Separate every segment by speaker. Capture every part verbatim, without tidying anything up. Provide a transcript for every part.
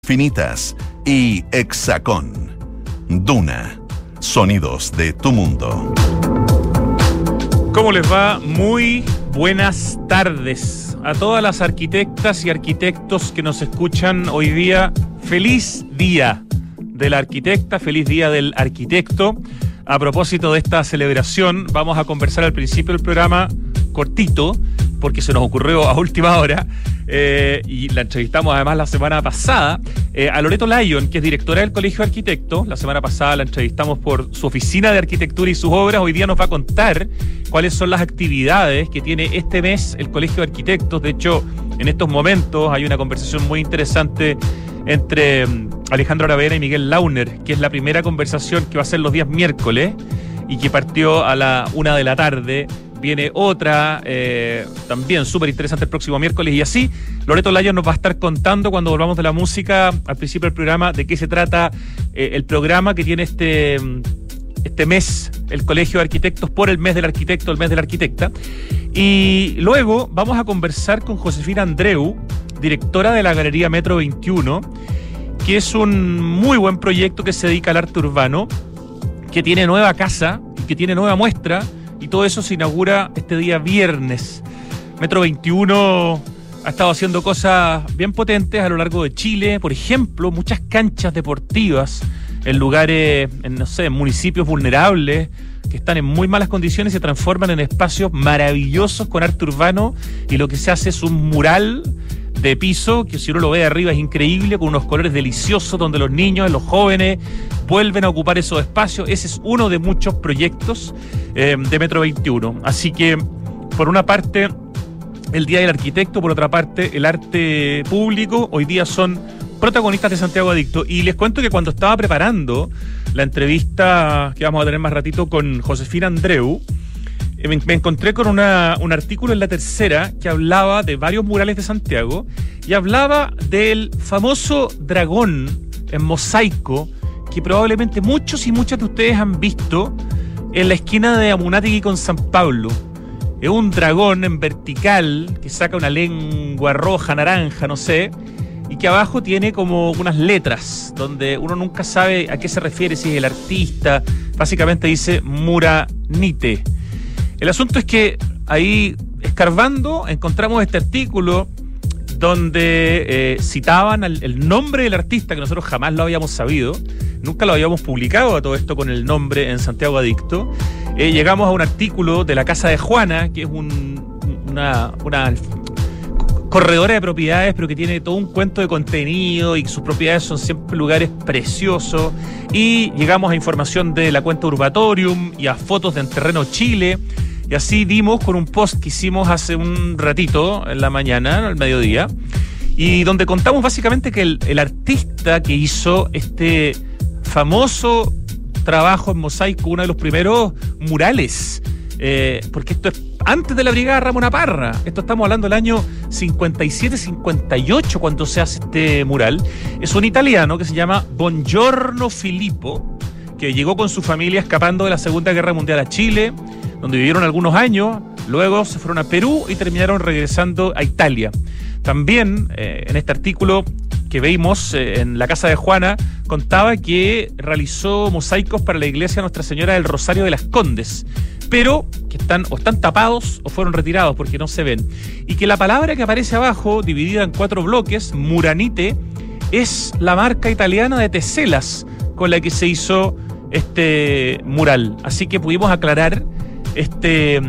Speaker 1: Finitas y Hexacón. Duna, sonidos de tu mundo.
Speaker 2: ¿Cómo les va? Muy buenas tardes a todas las arquitectas y arquitectos que nos escuchan hoy día. Feliz día de la arquitecta, feliz día del arquitecto. A propósito de esta celebración, vamos a conversar al principio del programa cortito, porque se nos ocurrió a última hora, eh, y la entrevistamos además la semana pasada, eh, a Loreto Lyon, que es directora del Colegio de Arquitectos. La semana pasada la entrevistamos por su oficina de arquitectura y sus obras. Hoy día nos va a contar cuáles son las actividades que tiene este mes el Colegio de Arquitectos. De hecho, en estos momentos hay una conversación muy interesante entre Alejandro Aravena y Miguel Launer, que es la primera conversación que va a ser los días miércoles y que partió a la una de la tarde. Viene otra, eh, también súper interesante el próximo miércoles, y así Loreto Lyon nos va a estar contando cuando volvamos de la música al principio del programa de qué se trata eh, el programa que tiene este, este mes el Colegio de Arquitectos por el mes del arquitecto, el mes de la arquitecta. Y luego vamos a conversar con Josefina Andreu, directora de la Galería Metro veintiuno, que es un muy buen proyecto que se dedica al arte urbano, que tiene nueva casa y que tiene nueva muestra. Y todo eso se inaugura este día viernes. Metro veintiuno ha estado haciendo cosas bien potentes a lo largo de Chile. Por ejemplo, muchas canchas deportivas en lugares, en, no sé, en municipios vulnerables que están en muy malas condiciones y se transforman en espacios maravillosos con arte urbano. Y lo que se hace es un mural de piso, que si uno lo ve de arriba es increíble, con unos colores deliciosos, donde los niños, los jóvenes vuelven a ocupar esos espacios. Ese es uno de muchos proyectos eh, de Metro veintiuno. Así que, por una parte, el Día del Arquitecto, por otra parte, el arte público, hoy día son protagonistas de Santiago Adicto. Y les cuento que cuando estaba preparando la entrevista que vamos a tener más ratito con Josefina Andreu, Me, me encontré con una, un artículo en La Tercera que hablaba de varios murales de Santiago y hablaba del famoso dragón en mosaico que probablemente muchos y muchas de ustedes han visto en la esquina de Amunátegui con San Pablo. Es un dragón en vertical que saca una lengua roja, naranja, no sé, y que abajo tiene como unas letras donde uno nunca sabe a qué se refiere, si es el artista. Básicamente dice Muranite. El asunto es que ahí, escarbando, encontramos este artículo donde eh, citaban al, el nombre del artista, que nosotros jamás lo habíamos sabido, nunca lo habíamos publicado a todo esto con el nombre en Santiago Adicto. Eh, llegamos a un artículo de la Casa de Juana, que es un, una, una corredora de propiedades, pero que tiene todo un cuento de contenido y sus propiedades son siempre lugares preciosos. Y llegamos a información de la cuenta Urbatorium y a fotos de En Terreno Chile. Y así dimos con un post que hicimos hace un ratito, en la mañana, al mediodía, y donde contamos básicamente que el, el artista que hizo este famoso trabajo en mosaico, uno de los primeros murales, eh, porque esto es antes de la Brigada Ramona Parra, esto estamos hablando del año cincuenta y siete cincuenta y ocho cuando se hace este mural, es un italiano que se llama Buongiorno Filippo, que llegó con su familia escapando de la Segunda Guerra Mundial a Chile, donde vivieron algunos años, luego se fueron a Perú y terminaron regresando a Italia. También, eh, en este artículo que vimos eh, en la Casa de Juana, contaba que realizó mosaicos para la iglesia Nuestra Señora del Rosario de las Condes, pero que están o están tapados o fueron retirados porque no se ven. Y que la palabra que aparece abajo, dividida en cuatro bloques, Muranite, es la marca italiana de teselas con la que se hizo este mural. Así que pudimos aclarar este,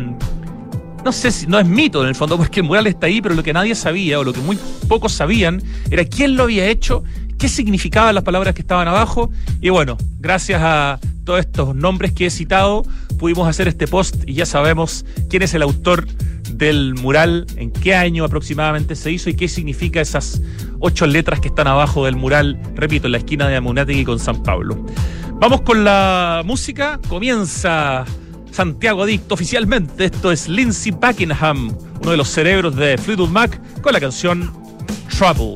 Speaker 2: no sé si no es mito en el fondo, porque el mural está ahí, pero lo que nadie sabía, o lo que muy pocos sabían, era quién lo había hecho, qué significaban las palabras que estaban abajo. Y bueno, gracias a todos estos nombres que he citado, pudimos hacer este post y ya sabemos quién es el autor del mural, en qué año aproximadamente se hizo y qué significa esas ocho letras que están abajo del mural, repito, en la esquina de Amunátegui con San Pablo. Vamos con la música, comienza Santiago Adicto oficialmente. Esto es Lindsey Buckingham, uno de los cerebros de Fleetwood Mac, con la canción Trouble.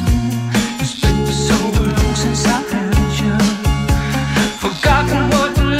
Speaker 3: Forgotten what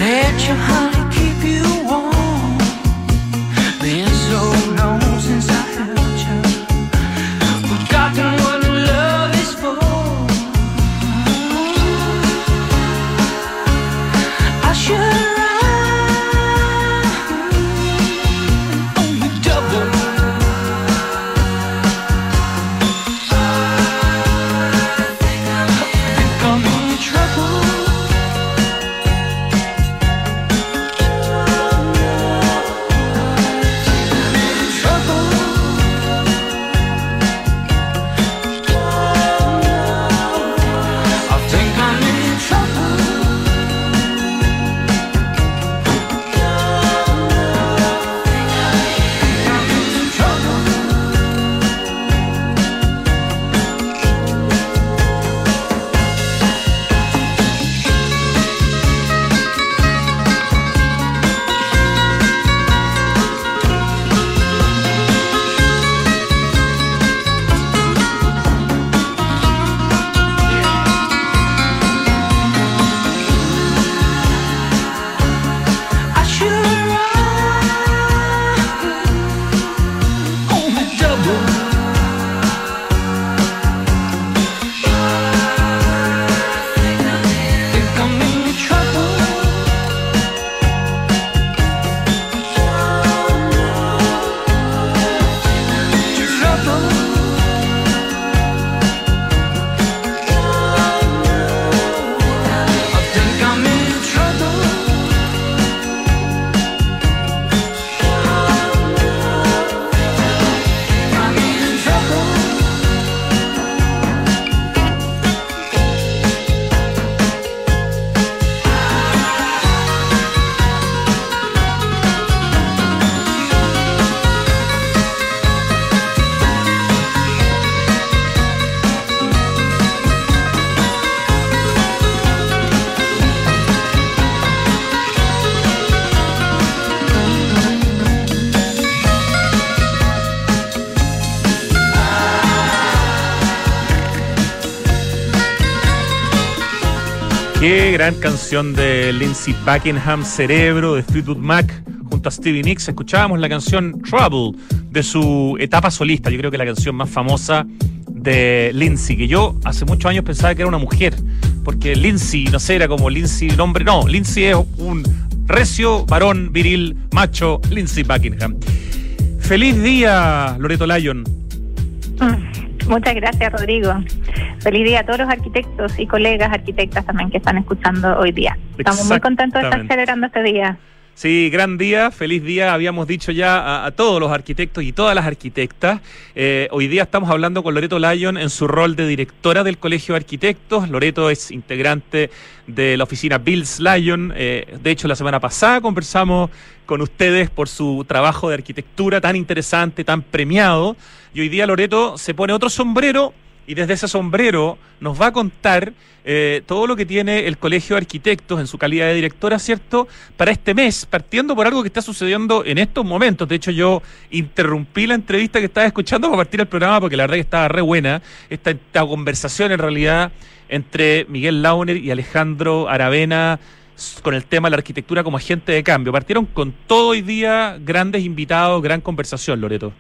Speaker 3: Let your honey keep you warm. Been so long since I held you. Forgotten what love is for. I should
Speaker 2: Qué gran canción de Lindsey Buckingham, Cerebro, de Fleetwood Mac, junto a Stevie Nicks. Escuchábamos la canción Trouble de su etapa solista. Yo creo que la canción más famosa de Lindsey, que yo hace muchos años pensaba que era una mujer, porque Lindsey, no sé, era como Lindsey, nombre, no, Lindsey es un recio, varón, viril, macho, Lindsey Buckingham. Feliz día, Loreto Lyon.
Speaker 4: Muchas gracias, Rodrigo. Feliz día a todos los arquitectos y colegas arquitectas también que están escuchando hoy día. Estamos muy contentos de estar celebrando este día.
Speaker 2: Sí, gran día, feliz día, habíamos dicho ya a, a todos los arquitectos y todas las arquitectas. Eh, hoy día estamos hablando con Loreto Lyon en su rol de directora del Colegio de Arquitectos. Loreto es integrante de la oficina Bills Lyon. Eh, de hecho, la semana pasada conversamos con ustedes por su trabajo de arquitectura tan interesante, tan premiado. Y hoy día Loreto se pone otro sombrero y desde ese sombrero nos va a contar eh, todo lo que tiene el Colegio de Arquitectos en su calidad de directora, ¿cierto?, para este mes, partiendo por algo que está sucediendo en estos momentos. De hecho, yo interrumpí la entrevista que estaba escuchando para partir el programa porque la verdad que estaba re buena esta, esta conversación en realidad entre Miguel Launer y Alejandro Aravena con el tema de la arquitectura como agente de cambio. Partieron con todo hoy día, grandes invitados, gran conversación, Loreto.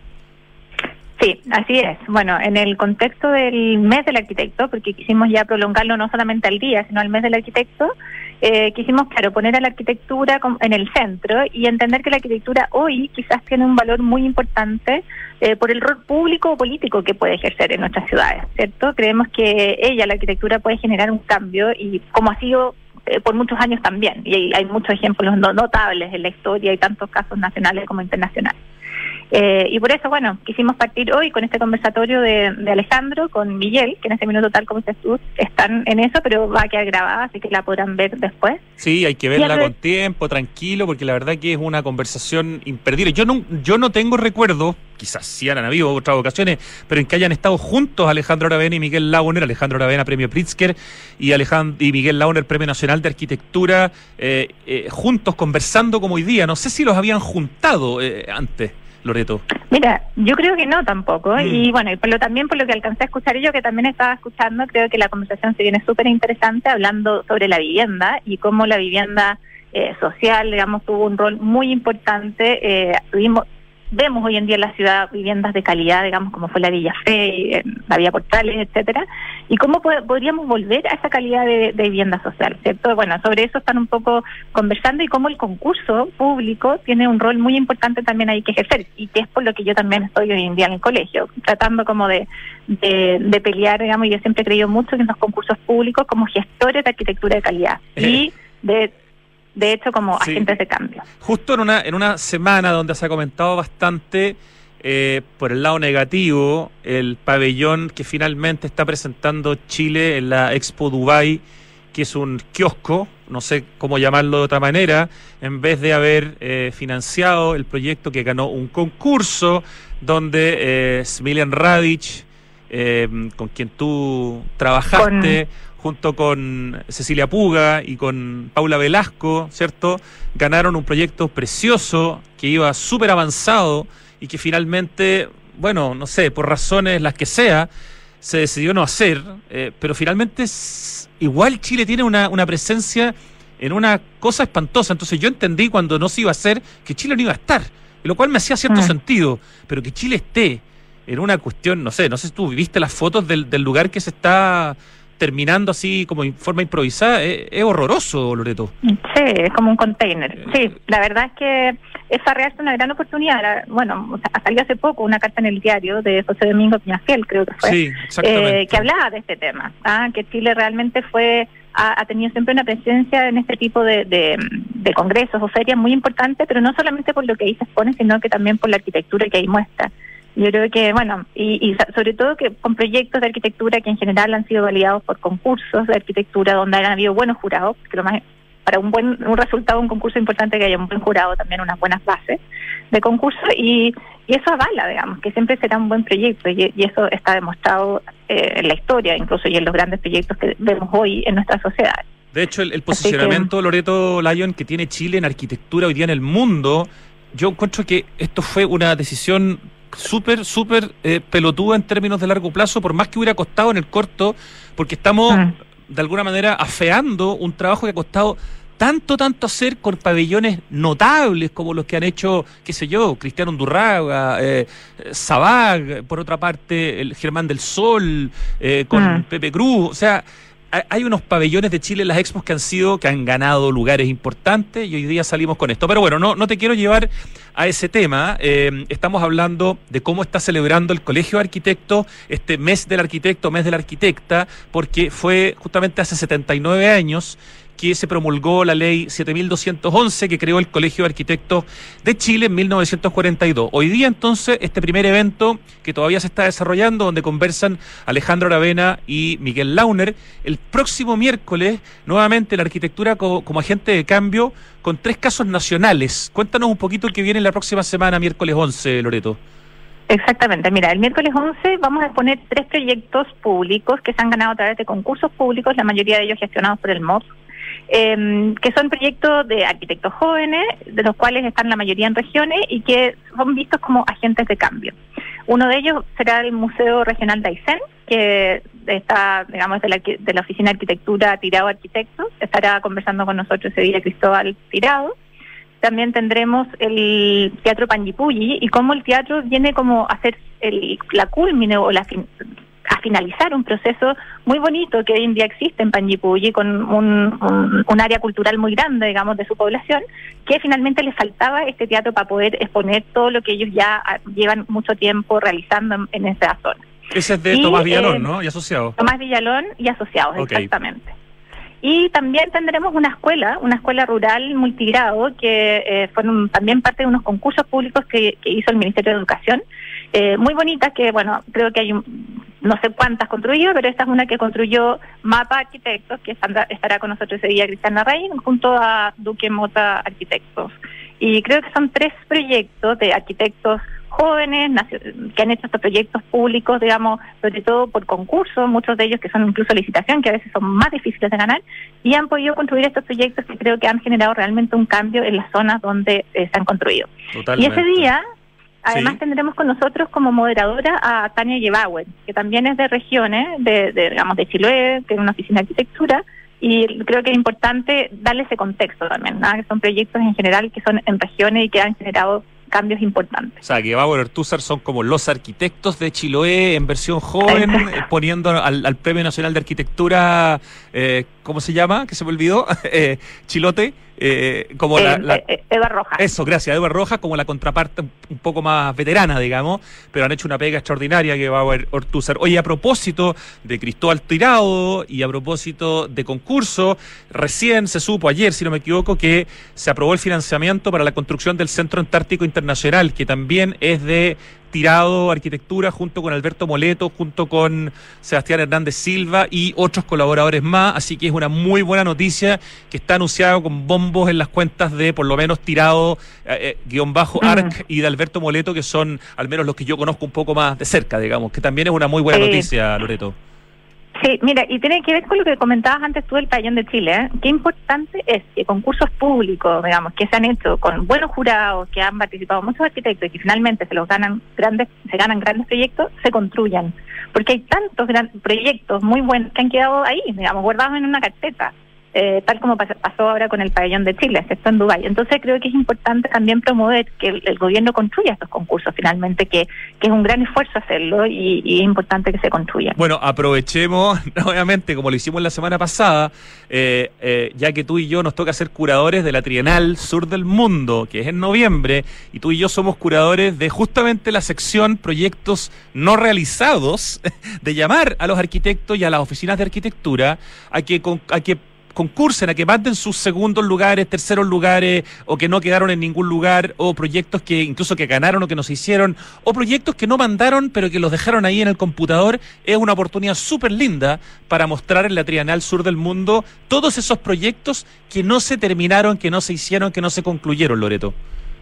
Speaker 4: Sí, así es. Bueno, en el contexto del mes del arquitecto, porque quisimos ya prolongarlo no solamente al día, sino al mes del arquitecto, eh, quisimos, claro, poner a la arquitectura en el centro y entender que la arquitectura hoy quizás tiene un valor muy importante eh, por el rol público o político que puede ejercer en nuestras ciudades, ¿cierto? Creemos que ella, la arquitectura, puede generar un cambio y como ha sido eh, por muchos años también, y hay, hay muchos ejemplos no, notables en la historia y tantos casos nacionales como internacionales. Eh, y por eso, bueno, quisimos partir hoy con este conversatorio de, de Alejandro con Miguel, que en este minuto, tal como dices tú, están en eso, pero va a quedar grabada, así que la podrán ver después.
Speaker 2: Sí, hay que verla con tiempo, tranquilo, porque la verdad que es una conversación imperdible. Yo no, yo no tengo recuerdo, quizás sí han habido otras ocasiones, pero en que hayan estado juntos Alejandro Aravena y Miguel Launer, Alejandro Aravena Premio Pritzker y, Alejand- y Miguel Launer Premio Nacional de Arquitectura, eh, eh, juntos conversando como hoy día. No sé si los habían juntado eh, antes. Loreto.
Speaker 4: Mira, yo creo que no tampoco, mm. y bueno, y por lo, también por lo que alcancé a escuchar yo, que también estaba escuchando, creo que la conversación se viene súper interesante hablando sobre la vivienda y cómo la vivienda eh, social, digamos, tuvo un rol muy importante. Eh, tuvimos Vemos hoy en día en la ciudad viviendas de calidad, digamos, como fue la Villa Fe, la Villa Portales, etcétera, y cómo pod- podríamos volver a esa calidad de, de vivienda social, ¿cierto? Bueno, sobre eso están un poco conversando y cómo el concurso público tiene un rol muy importante también ahí que ejercer, y que es por lo que yo también estoy hoy en día en el colegio, tratando como de, de, de pelear, digamos, y yo siempre he creído mucho en los concursos públicos como gestores de arquitectura de calidad, y de... de hecho, como
Speaker 2: Sí.
Speaker 4: agentes de cambio.
Speaker 2: Justo en una, en una semana donde se ha comentado bastante eh, por el lado negativo, el pabellón que finalmente está presentando Chile en la Expo Dubai, que es un kiosco, no sé cómo llamarlo de otra manera, en vez de haber eh, financiado el proyecto que ganó un concurso donde eh, Smiljan Radic, eh, con quien tú trabajaste, con... junto con Cecilia Puga y con Paula Velasco, ¿cierto? Ganaron un proyecto precioso que iba súper avanzado y que finalmente, bueno, no sé, por razones las que sea, se decidió no hacer, eh, pero finalmente es, igual Chile tiene una, una presencia en una cosa espantosa. Entonces yo entendí cuando no se iba a hacer que Chile no iba a estar, lo cual me hacía cierto mm. sentido, pero que Chile esté en una cuestión, no sé, no sé si tú viste las fotos del, del lugar que se está terminando así como en forma improvisada, es, es horroroso, Loreto.
Speaker 4: Sí, es como un container. Sí, la verdad es que es Farrearse una gran oportunidad. La, bueno, salió hace poco una carta en el diario de José Domingo Peñafiel, creo que fue,
Speaker 2: sí, exactamente.
Speaker 4: Eh, que hablaba de este tema, ¿ah? Que Chile realmente fue ha, ha tenido siempre una presencia en este tipo de, de, de congresos o ferias muy importantes, pero no solamente por lo que ahí se expone, sino que también por la arquitectura que ahí muestra. Yo creo que, bueno, y, y sobre todo que con proyectos de arquitectura que en general han sido validados por concursos de arquitectura donde han habido buenos jurados, que lo más para un buen un resultado de un concurso importante que haya un buen jurado, también unas buenas bases de concurso, y, y eso avala, digamos, que siempre será un buen proyecto, y, y eso está demostrado eh, en la historia, incluso y en los grandes proyectos que vemos hoy en nuestra sociedad.
Speaker 2: De hecho, el, el posicionamiento, que, Loreto Lyon, que tiene Chile en arquitectura hoy día en el mundo, yo encuentro que esto fue una decisión súper, súper eh, pelotuda en términos de largo plazo, por más que hubiera costado en el corto, porque estamos mm. de alguna manera afeando un trabajo que ha costado tanto, tanto hacer con pabellones notables como los que han hecho, qué sé yo, Cristiano Undurraga, eh, Sabag, por otra parte, el Germán del Sol, eh, con mm. Pepe Cruz, o sea, hay unos pabellones de Chile en las expos que han sido, que han ganado lugares importantes, y hoy día salimos con esto. Pero bueno, no, no te quiero llevar a ese tema. Eh, estamos hablando de cómo está celebrando el Colegio de Arquitectos este mes del arquitecto, mes de la arquitecta, porque fue justamente hace setenta y nueve años que se promulgó la ley siete mil doscientos once que creó el Colegio de Arquitectos de Chile en mil novecientos cuarenta y dos. Hoy día entonces este primer evento que todavía se está desarrollando, donde conversan Alejandro Aravena y Miguel Launer, el próximo miércoles nuevamente la arquitectura como, como agente de cambio con tres casos nacionales. Cuéntanos un poquito el que viene la próxima semana, miércoles once, Loreto.
Speaker 4: Exactamente, mira, el miércoles once vamos a exponer tres proyectos públicos que se han ganado a través de concursos públicos, la mayoría de ellos gestionados por el M O P. Eh, que son proyectos de arquitectos jóvenes, de los cuales están la mayoría en regiones y que son vistos como agentes de cambio. Uno de ellos será el Museo Regional de Aysén, que está, digamos, de la, de la Oficina de Arquitectura Tirado Arquitectos. Estará conversando con nosotros ese día Cristóbal Tirado. También tendremos el Teatro Panguipulli y cómo el teatro viene como a ser el, la culmine o la fin, a finalizar un proceso muy bonito que hoy en día existe en Panguipulli, con un, un, un área cultural muy grande, digamos, de su población, que finalmente le faltaba este teatro para poder exponer todo lo que ellos ya llevan mucho tiempo realizando en, en esa zona.
Speaker 2: Ese es de y, Tomás Villalón, eh, ¿no? Y asociados.
Speaker 4: Tomás Villalón y asociados, okay. Exactamente. Y también tendremos una escuela, una escuela rural multigrado, que eh, fueron también parte de unos concursos públicos que, que hizo el Ministerio de Educación, eh, muy bonitas, que bueno, creo que hay un, no sé cuántas construyó, pero esta es una que construyó Mapa Arquitectos, que estará con nosotros ese día Cristian Larraín, junto a Duque Mota Arquitectos. Y creo que son tres proyectos de arquitectos jóvenes que han hecho estos proyectos públicos, digamos, sobre todo por concurso, muchos de ellos que son incluso licitación, que a veces son más difíciles de ganar, y han podido construir estos proyectos que creo que han generado realmente un cambio en las zonas donde eh, se han construido.
Speaker 2: Totalmente.
Speaker 4: Y ese día, además,
Speaker 2: sí,
Speaker 4: tendremos con nosotros como moderadora a Tania Yebauer, que también es de regiones, de, de digamos, de Chiloé, que es una oficina de arquitectura, y creo que es importante darle ese contexto también, ¿no? Que son proyectos en general que son en regiones y que han generado cambios importantes.
Speaker 2: O sea, que Bauer Ortúzar son como los arquitectos de Chiloé en versión joven, eh, poniendo al, al Premio Nacional de Arquitectura, eh, ¿cómo se llama? Que se me olvidó, eh, Chilote, eh, como
Speaker 4: eh,
Speaker 2: la, la...
Speaker 4: Eh, Eva Rojas.
Speaker 2: Eso, gracias, Eva Rojas, como la contraparte un poco más veterana, digamos, pero han hecho una pega extraordinaria que Bauer Ortúzar. Oye, a propósito de Cristóbal Tirado y a propósito de concurso, recién se supo ayer, si no me equivoco, que se aprobó el financiamiento para la construcción del Centro Antártico Internacional, que también es de Tirado Arquitectura, junto con Alberto Moleto, junto con Sebastián Hernández Silva y otros colaboradores más, así que es una muy buena noticia que está anunciado con bombos en las cuentas de por lo menos Tirado, eh, guión bajo, Arc uh-huh. y de Alberto Moleto, que son al menos los que yo conozco un poco más de cerca, digamos, que también es una muy buena
Speaker 4: eh.
Speaker 2: noticia, Loreto.
Speaker 4: Sí, mira, y tiene que ver con lo que comentabas antes tú del Pabellón de Chile, ¿eh? Qué importante es que concursos públicos, digamos, que se han hecho con buenos jurados, que han participado muchos arquitectos y que finalmente se los ganan grandes, se ganan grandes proyectos, se construyan. Porque hay tantos gran, proyectos muy buenos que han quedado ahí, digamos, guardados en una carpeta. Eh, tal como pasó ahora con el Pabellón de Chile, esto en Dubái. Entonces creo que es importante también promover que el, el gobierno construya estos concursos finalmente, que, que es un gran esfuerzo hacerlo y, y es importante que se construyan.
Speaker 2: Bueno, aprovechemos nuevamente, como lo hicimos la semana pasada, eh, eh, ya que tú y yo nos toca ser curadores de la Trienal Sur del Mundo, que es en noviembre, y tú y yo somos curadores de justamente la sección Proyectos No Realizados, de llamar a los arquitectos y a las oficinas de arquitectura a que, a que concursen, a que manden sus segundos lugares, terceros lugares, o que no quedaron en ningún lugar, o proyectos que incluso que ganaron o que no se hicieron, o proyectos que no mandaron pero que los dejaron ahí en el computador. Es una oportunidad súper linda para mostrar en la Trienal Sur del Mundo todos esos proyectos que no se terminaron, que no se hicieron, que no se concluyeron, Loreto.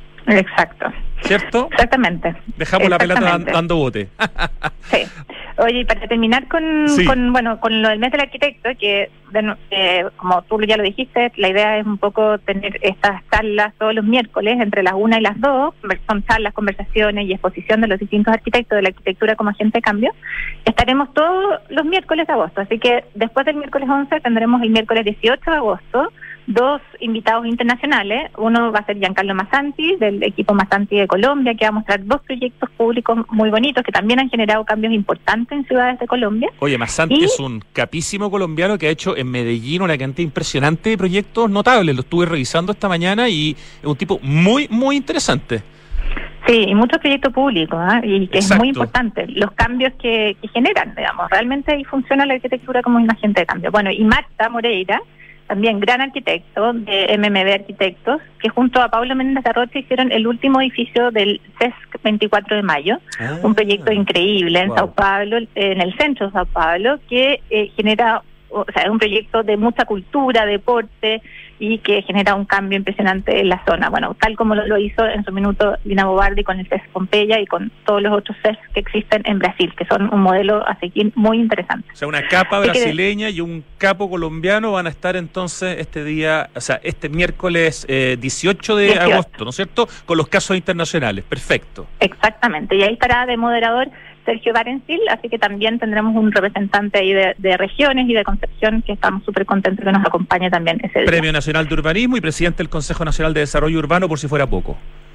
Speaker 4: Exacto.
Speaker 2: ¿Cierto?
Speaker 4: Exactamente.
Speaker 2: Dejamos la pelota dando bote.
Speaker 4: Sí. Oye, y para terminar con,
Speaker 2: sí.
Speaker 4: con bueno con lo del mes del arquitecto, que de, eh, como tú ya lo dijiste, la idea es un poco tener estas charlas todos los miércoles entre las una y las dos, son charlas, conversaciones y exposición de los distintos arquitectos de la arquitectura como agente de cambio. Estaremos todos los miércoles de agosto, así que después del miércoles once tendremos el miércoles dieciocho de agosto dos invitados internacionales. Uno va a ser Giancarlo Massanti, del equipo Massanti de Colombia, que va a mostrar dos proyectos públicos muy bonitos que también han generado cambios importantes en ciudades de Colombia.
Speaker 2: Oye, Massanti y... es un capísimo colombiano que ha hecho en Medellín una cantidad impresionante de proyectos notables. Lo estuve revisando esta mañana y es un tipo muy, muy interesante.
Speaker 4: Sí, y muchos proyectos públicos, ¿eh? Y que Exacto. Es muy importante, los cambios que, que generan, digamos, realmente ahí funciona la arquitectura como un agente de cambio. Bueno, y Marta Moreira, también gran arquitecto de M M B Arquitectos, que junto a Pablo Méndez de Rocha hicieron el último edificio del C E S C veinticuatro de mayo, ah, un proyecto increíble en wow. Sao Paulo, en el centro de Sao Paulo, que eh, genera, o sea, es un proyecto de mucha cultura, deporte, y que genera un cambio impresionante en la zona. Bueno, tal como lo, lo hizo en su minuto Lina Bobardi con el C E S Pompeya y con todos los otros C E S que existen en Brasil, que son un modelo a seguir muy interesante.
Speaker 2: O sea, una capa brasileña y un capo colombiano van a estar entonces este día, o sea, este miércoles eh, dieciocho de dieciocho. Agosto, ¿no es cierto? Con los casos internacionales. Perfecto.
Speaker 4: Exactamente, y ahí estará de moderador Sergio Barensil, así que también tendremos un representante ahí de, de regiones y de Concepción, que estamos súper contentos que nos acompañe también ese día.
Speaker 2: Premio Nacional de Urbanismo y presidente del Consejo Nacional de Desarrollo Urbano, por si fuera poco.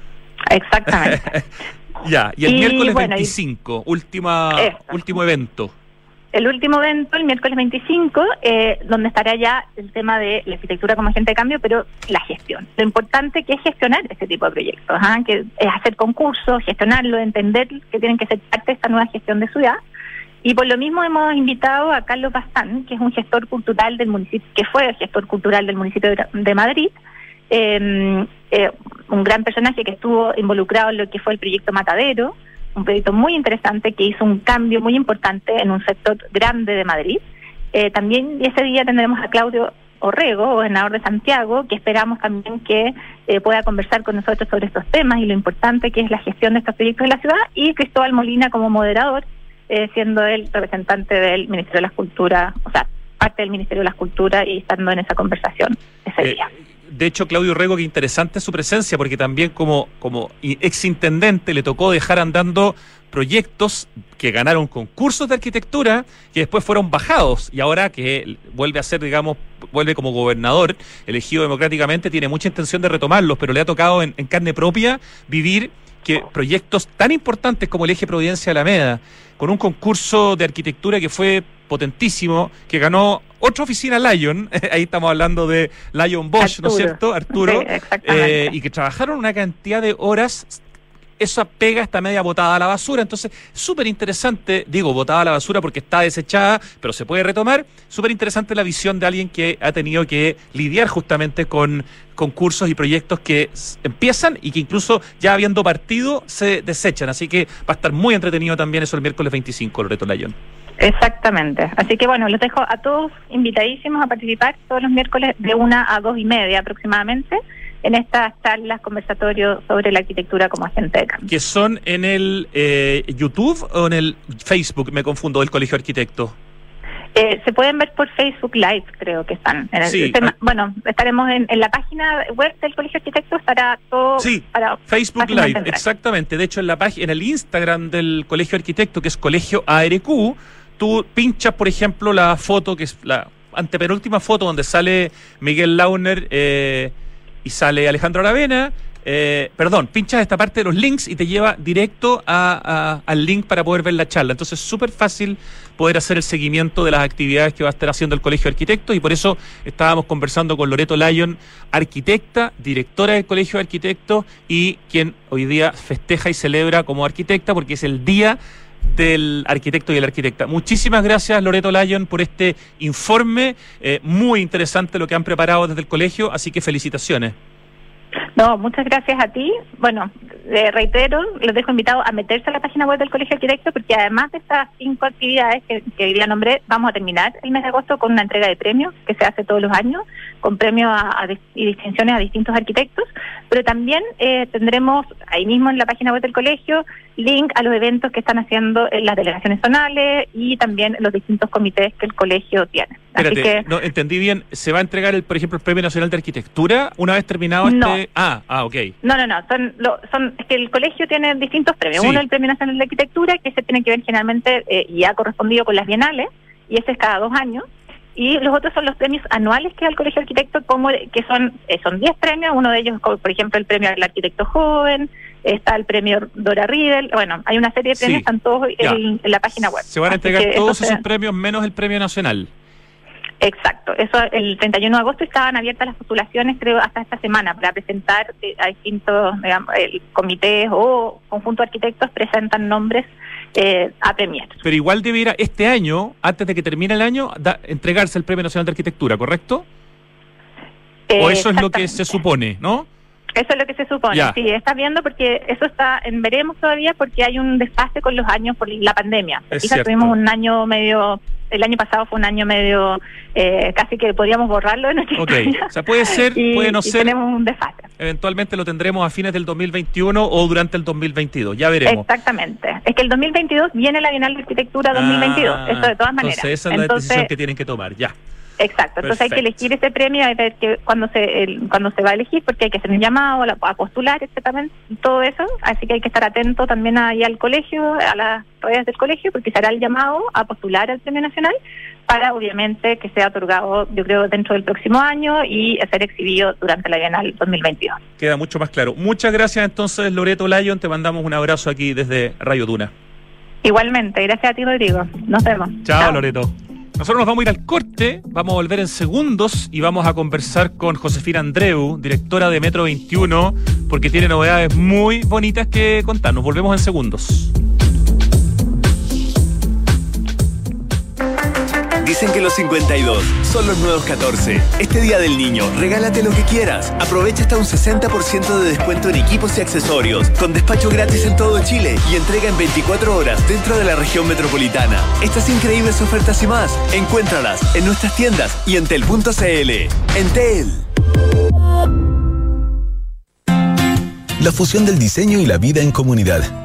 Speaker 4: Exactamente.
Speaker 2: Ya, y el
Speaker 4: y,
Speaker 2: miércoles
Speaker 4: bueno,
Speaker 2: veinticinco, y... última, último evento.
Speaker 4: El último evento, el miércoles veinticinco, eh, donde estará ya el tema de la arquitectura como agente de cambio, pero la gestión. Lo importante que es gestionar este tipo de proyectos, ¿eh? Que es hacer concursos, gestionarlo, entender que tienen que ser parte de esta nueva gestión de ciudad. Y por lo mismo hemos invitado a Carlos Bazán, que es un gestor cultural del municipio, que fue gestor cultural del municipio de Madrid, eh, eh, un gran personaje que estuvo involucrado en lo que fue el proyecto Matadero, un proyecto muy interesante que hizo un cambio muy importante en un sector grande de Madrid. Eh, también ese día tendremos a Claudio Orrego, gobernador de Santiago, que esperamos también que eh, pueda conversar con nosotros sobre estos temas y lo importante que es la gestión de estos proyectos en la ciudad, y Cristóbal Molina como moderador, eh, siendo él representante del Ministerio de las Culturas, o sea, parte del Ministerio de las Culturas y estando en esa conversación ese
Speaker 2: eh,
Speaker 4: día.
Speaker 2: de hecho, Claudio Rego, qué interesante su presencia, porque también como, como exintendente le tocó dejar andando proyectos que ganaron concursos de arquitectura que después fueron bajados, y ahora que vuelve a ser, digamos, vuelve como gobernador elegido democráticamente, tiene mucha intención de retomarlos, pero le ha tocado en, en carne propia vivir que proyectos tan importantes como el Eje Providencia-Alameda, con un concurso de arquitectura que fue potentísimo, que ganó otra oficina Lion, ahí estamos hablando de Lion Bosch,
Speaker 4: Arturo.
Speaker 2: ¿no es cierto? Arturo,
Speaker 4: Sí, exactamente.
Speaker 2: eh, y que trabajaron una cantidad de horas. Esa pega está media botada a la basura, entonces súper interesante, digo botada a la basura porque está desechada, pero se puede retomar. Súper interesante la visión de alguien que ha tenido que lidiar justamente con concursos y proyectos que s- empiezan y que incluso ya habiendo partido se desechan, así que va a estar muy entretenido también eso el miércoles veinticinco, Loreto Layón.
Speaker 4: Exactamente. Así que bueno, los dejo a todos invitadísimos a participar todos los miércoles de una a dos y media aproximadamente en estas charlas, conversatorios sobre la arquitectura como agente de cambio.
Speaker 2: ¿Que son en el eh, YouTube o en el Facebook? Me confundo, del Colegio Arquitecto.
Speaker 4: Eh, se pueden ver por Facebook Live, creo que están. En el,
Speaker 2: Sí.
Speaker 4: tema- bueno, estaremos en, en la página web del Colegio Arquitecto, estará todo
Speaker 2: Sí,
Speaker 4: para
Speaker 2: Facebook
Speaker 4: fácilmente
Speaker 2: Live,
Speaker 4: entrar.
Speaker 2: exactamente. De hecho, en la página, en el Instagram del Colegio Arquitecto, que es Colegio A R Q, tú pinchas, por ejemplo, la foto, que es la antepenúltima foto donde sale Miguel Launer eh, y sale Alejandro Aravena. Eh, perdón, pinchas esta parte de los links y te lleva directo a, a- al link para poder ver la charla. Entonces es súper fácil poder hacer el seguimiento de las actividades que va a estar haciendo el Colegio de Arquitectos, y por eso estábamos conversando con Loreto Layón, arquitecta, directora del Colegio de Arquitectos y quien hoy día festeja y celebra como arquitecta porque es el día del arquitecto y de la arquitecta. Muchísimas gracias, Loreto Layón, por este informe, eh, muy interesante lo que han preparado desde el colegio, así que felicitaciones.
Speaker 4: No, muchas gracias a ti. Bueno, eh, reitero, los dejo invitados a meterse a la página web del Colegio Arquitecto, porque además de estas cinco actividades que, que hoy día nombré, vamos a terminar el mes de agosto con una entrega de premios que se hace todos los años, con premios a, a, y distinciones a distintos arquitectos, pero también eh, tendremos ahí mismo en la página web del colegio link a los eventos que están haciendo en las delegaciones zonales y también los distintos comités que el colegio tiene.
Speaker 2: Espérate,
Speaker 4: Así que
Speaker 2: no entendí bien. ¿Se va a entregar, el, por ejemplo, el Premio Nacional de Arquitectura una vez terminado
Speaker 4: No.
Speaker 2: este...? Ah, ah, ok.
Speaker 4: No, no, no, son, lo, son es que el colegio tiene distintos premios.
Speaker 2: Sí.
Speaker 4: Uno el Premio Nacional de Arquitectura, que se tiene que ver generalmente eh, y ha correspondido con las bienales, y ese es cada dos años. Y los otros son los premios anuales que da el Colegio Arquitecto, como de- que son eh, son diez premios. Uno de ellos, como, por ejemplo, el Premio al Arquitecto Joven, está el Premio Dora Riedel. Bueno, hay una serie de premios,
Speaker 2: Sí.
Speaker 4: están todos
Speaker 2: Ya.
Speaker 4: en, en la página web.
Speaker 2: Se van a
Speaker 4: Así
Speaker 2: entregar
Speaker 4: que
Speaker 2: todos
Speaker 4: eso se-
Speaker 2: esos premios menos el Premio Nacional.
Speaker 4: Exacto, eso el treinta y uno de agosto estaban abiertas las postulaciones, creo, hasta esta semana para presentar eh, a distintos, digamos, el comités o conjunto de arquitectos presentan nombres eh, a premiar.
Speaker 2: Pero igual debiera este año, antes de que termine el año, da- entregarse el Premio Nacional de Arquitectura, ¿correcto? O
Speaker 4: Eh,
Speaker 2: eso es lo que
Speaker 4: exactamente.
Speaker 2: se supone, ¿no?
Speaker 4: Eso es lo que se supone,
Speaker 2: Ya.
Speaker 4: sí, estás viendo porque eso está en veremos todavía porque hay un desfase con los años por la pandemia.
Speaker 2: Es
Speaker 4: Fíjate,
Speaker 2: cierto.
Speaker 4: tuvimos un año medio, el año pasado fue un año medio, eh, casi que podríamos borrarlo de nuestra
Speaker 2: Ok,
Speaker 4: historia.
Speaker 2: o sea, puede ser,
Speaker 4: y,
Speaker 2: puede no
Speaker 4: y
Speaker 2: ser.
Speaker 4: tenemos un desfase.
Speaker 2: Eventualmente lo tendremos a fines del dos mil veintiuno o durante el dos mil veintidós, ya veremos.
Speaker 4: Exactamente. Es que el dos mil veintidós viene la Bienal de Arquitectura dos mil veintidós,
Speaker 2: Ah,
Speaker 4: eso de todas maneras.
Speaker 2: Entonces esa es la decisión que tienen que tomar, ya.
Speaker 4: Exacto, entonces hay que
Speaker 2: Perfecto.
Speaker 4: elegir ese premio, hay que ver que cuando se el, cuando se va a elegir, porque hay que hacer un llamado a, la- a postular, etcétera, todo eso, así que hay que estar atento también ahí al colegio, a las redes del colegio, porque se hará el llamado a postular al Premio Nacional para obviamente que sea otorgado, yo creo, dentro del próximo año y ser exhibido durante la Bienal dos mil veintidós.
Speaker 2: Queda mucho más claro. Muchas gracias entonces, Loreto Layón, te mandamos un abrazo aquí desde Radio Duna.
Speaker 4: Igualmente, gracias a ti, Rodrigo. Nos vemos.
Speaker 2: Chao, Loreto. Nosotros nos vamos a ir al corte, vamos a volver en segundos y vamos a conversar con Josefina Andreu, directora de Metro veintiuno, porque tiene novedades muy bonitas que contarnos. Volvemos en segundos.
Speaker 5: Dicen que los cincuenta y dos son los nuevos catorce. Este Día del Niño, regálate lo que quieras. Aprovecha hasta un sesenta por ciento de descuento en equipos y accesorios, con despacho gratis en todo Chile y entrega en veinticuatro horas dentro de la región metropolitana. Estas increíbles ofertas y más, encuéntralas en nuestras tiendas y en tel punto cl. Entel.
Speaker 6: La fusión del diseño y la vida en comunidad.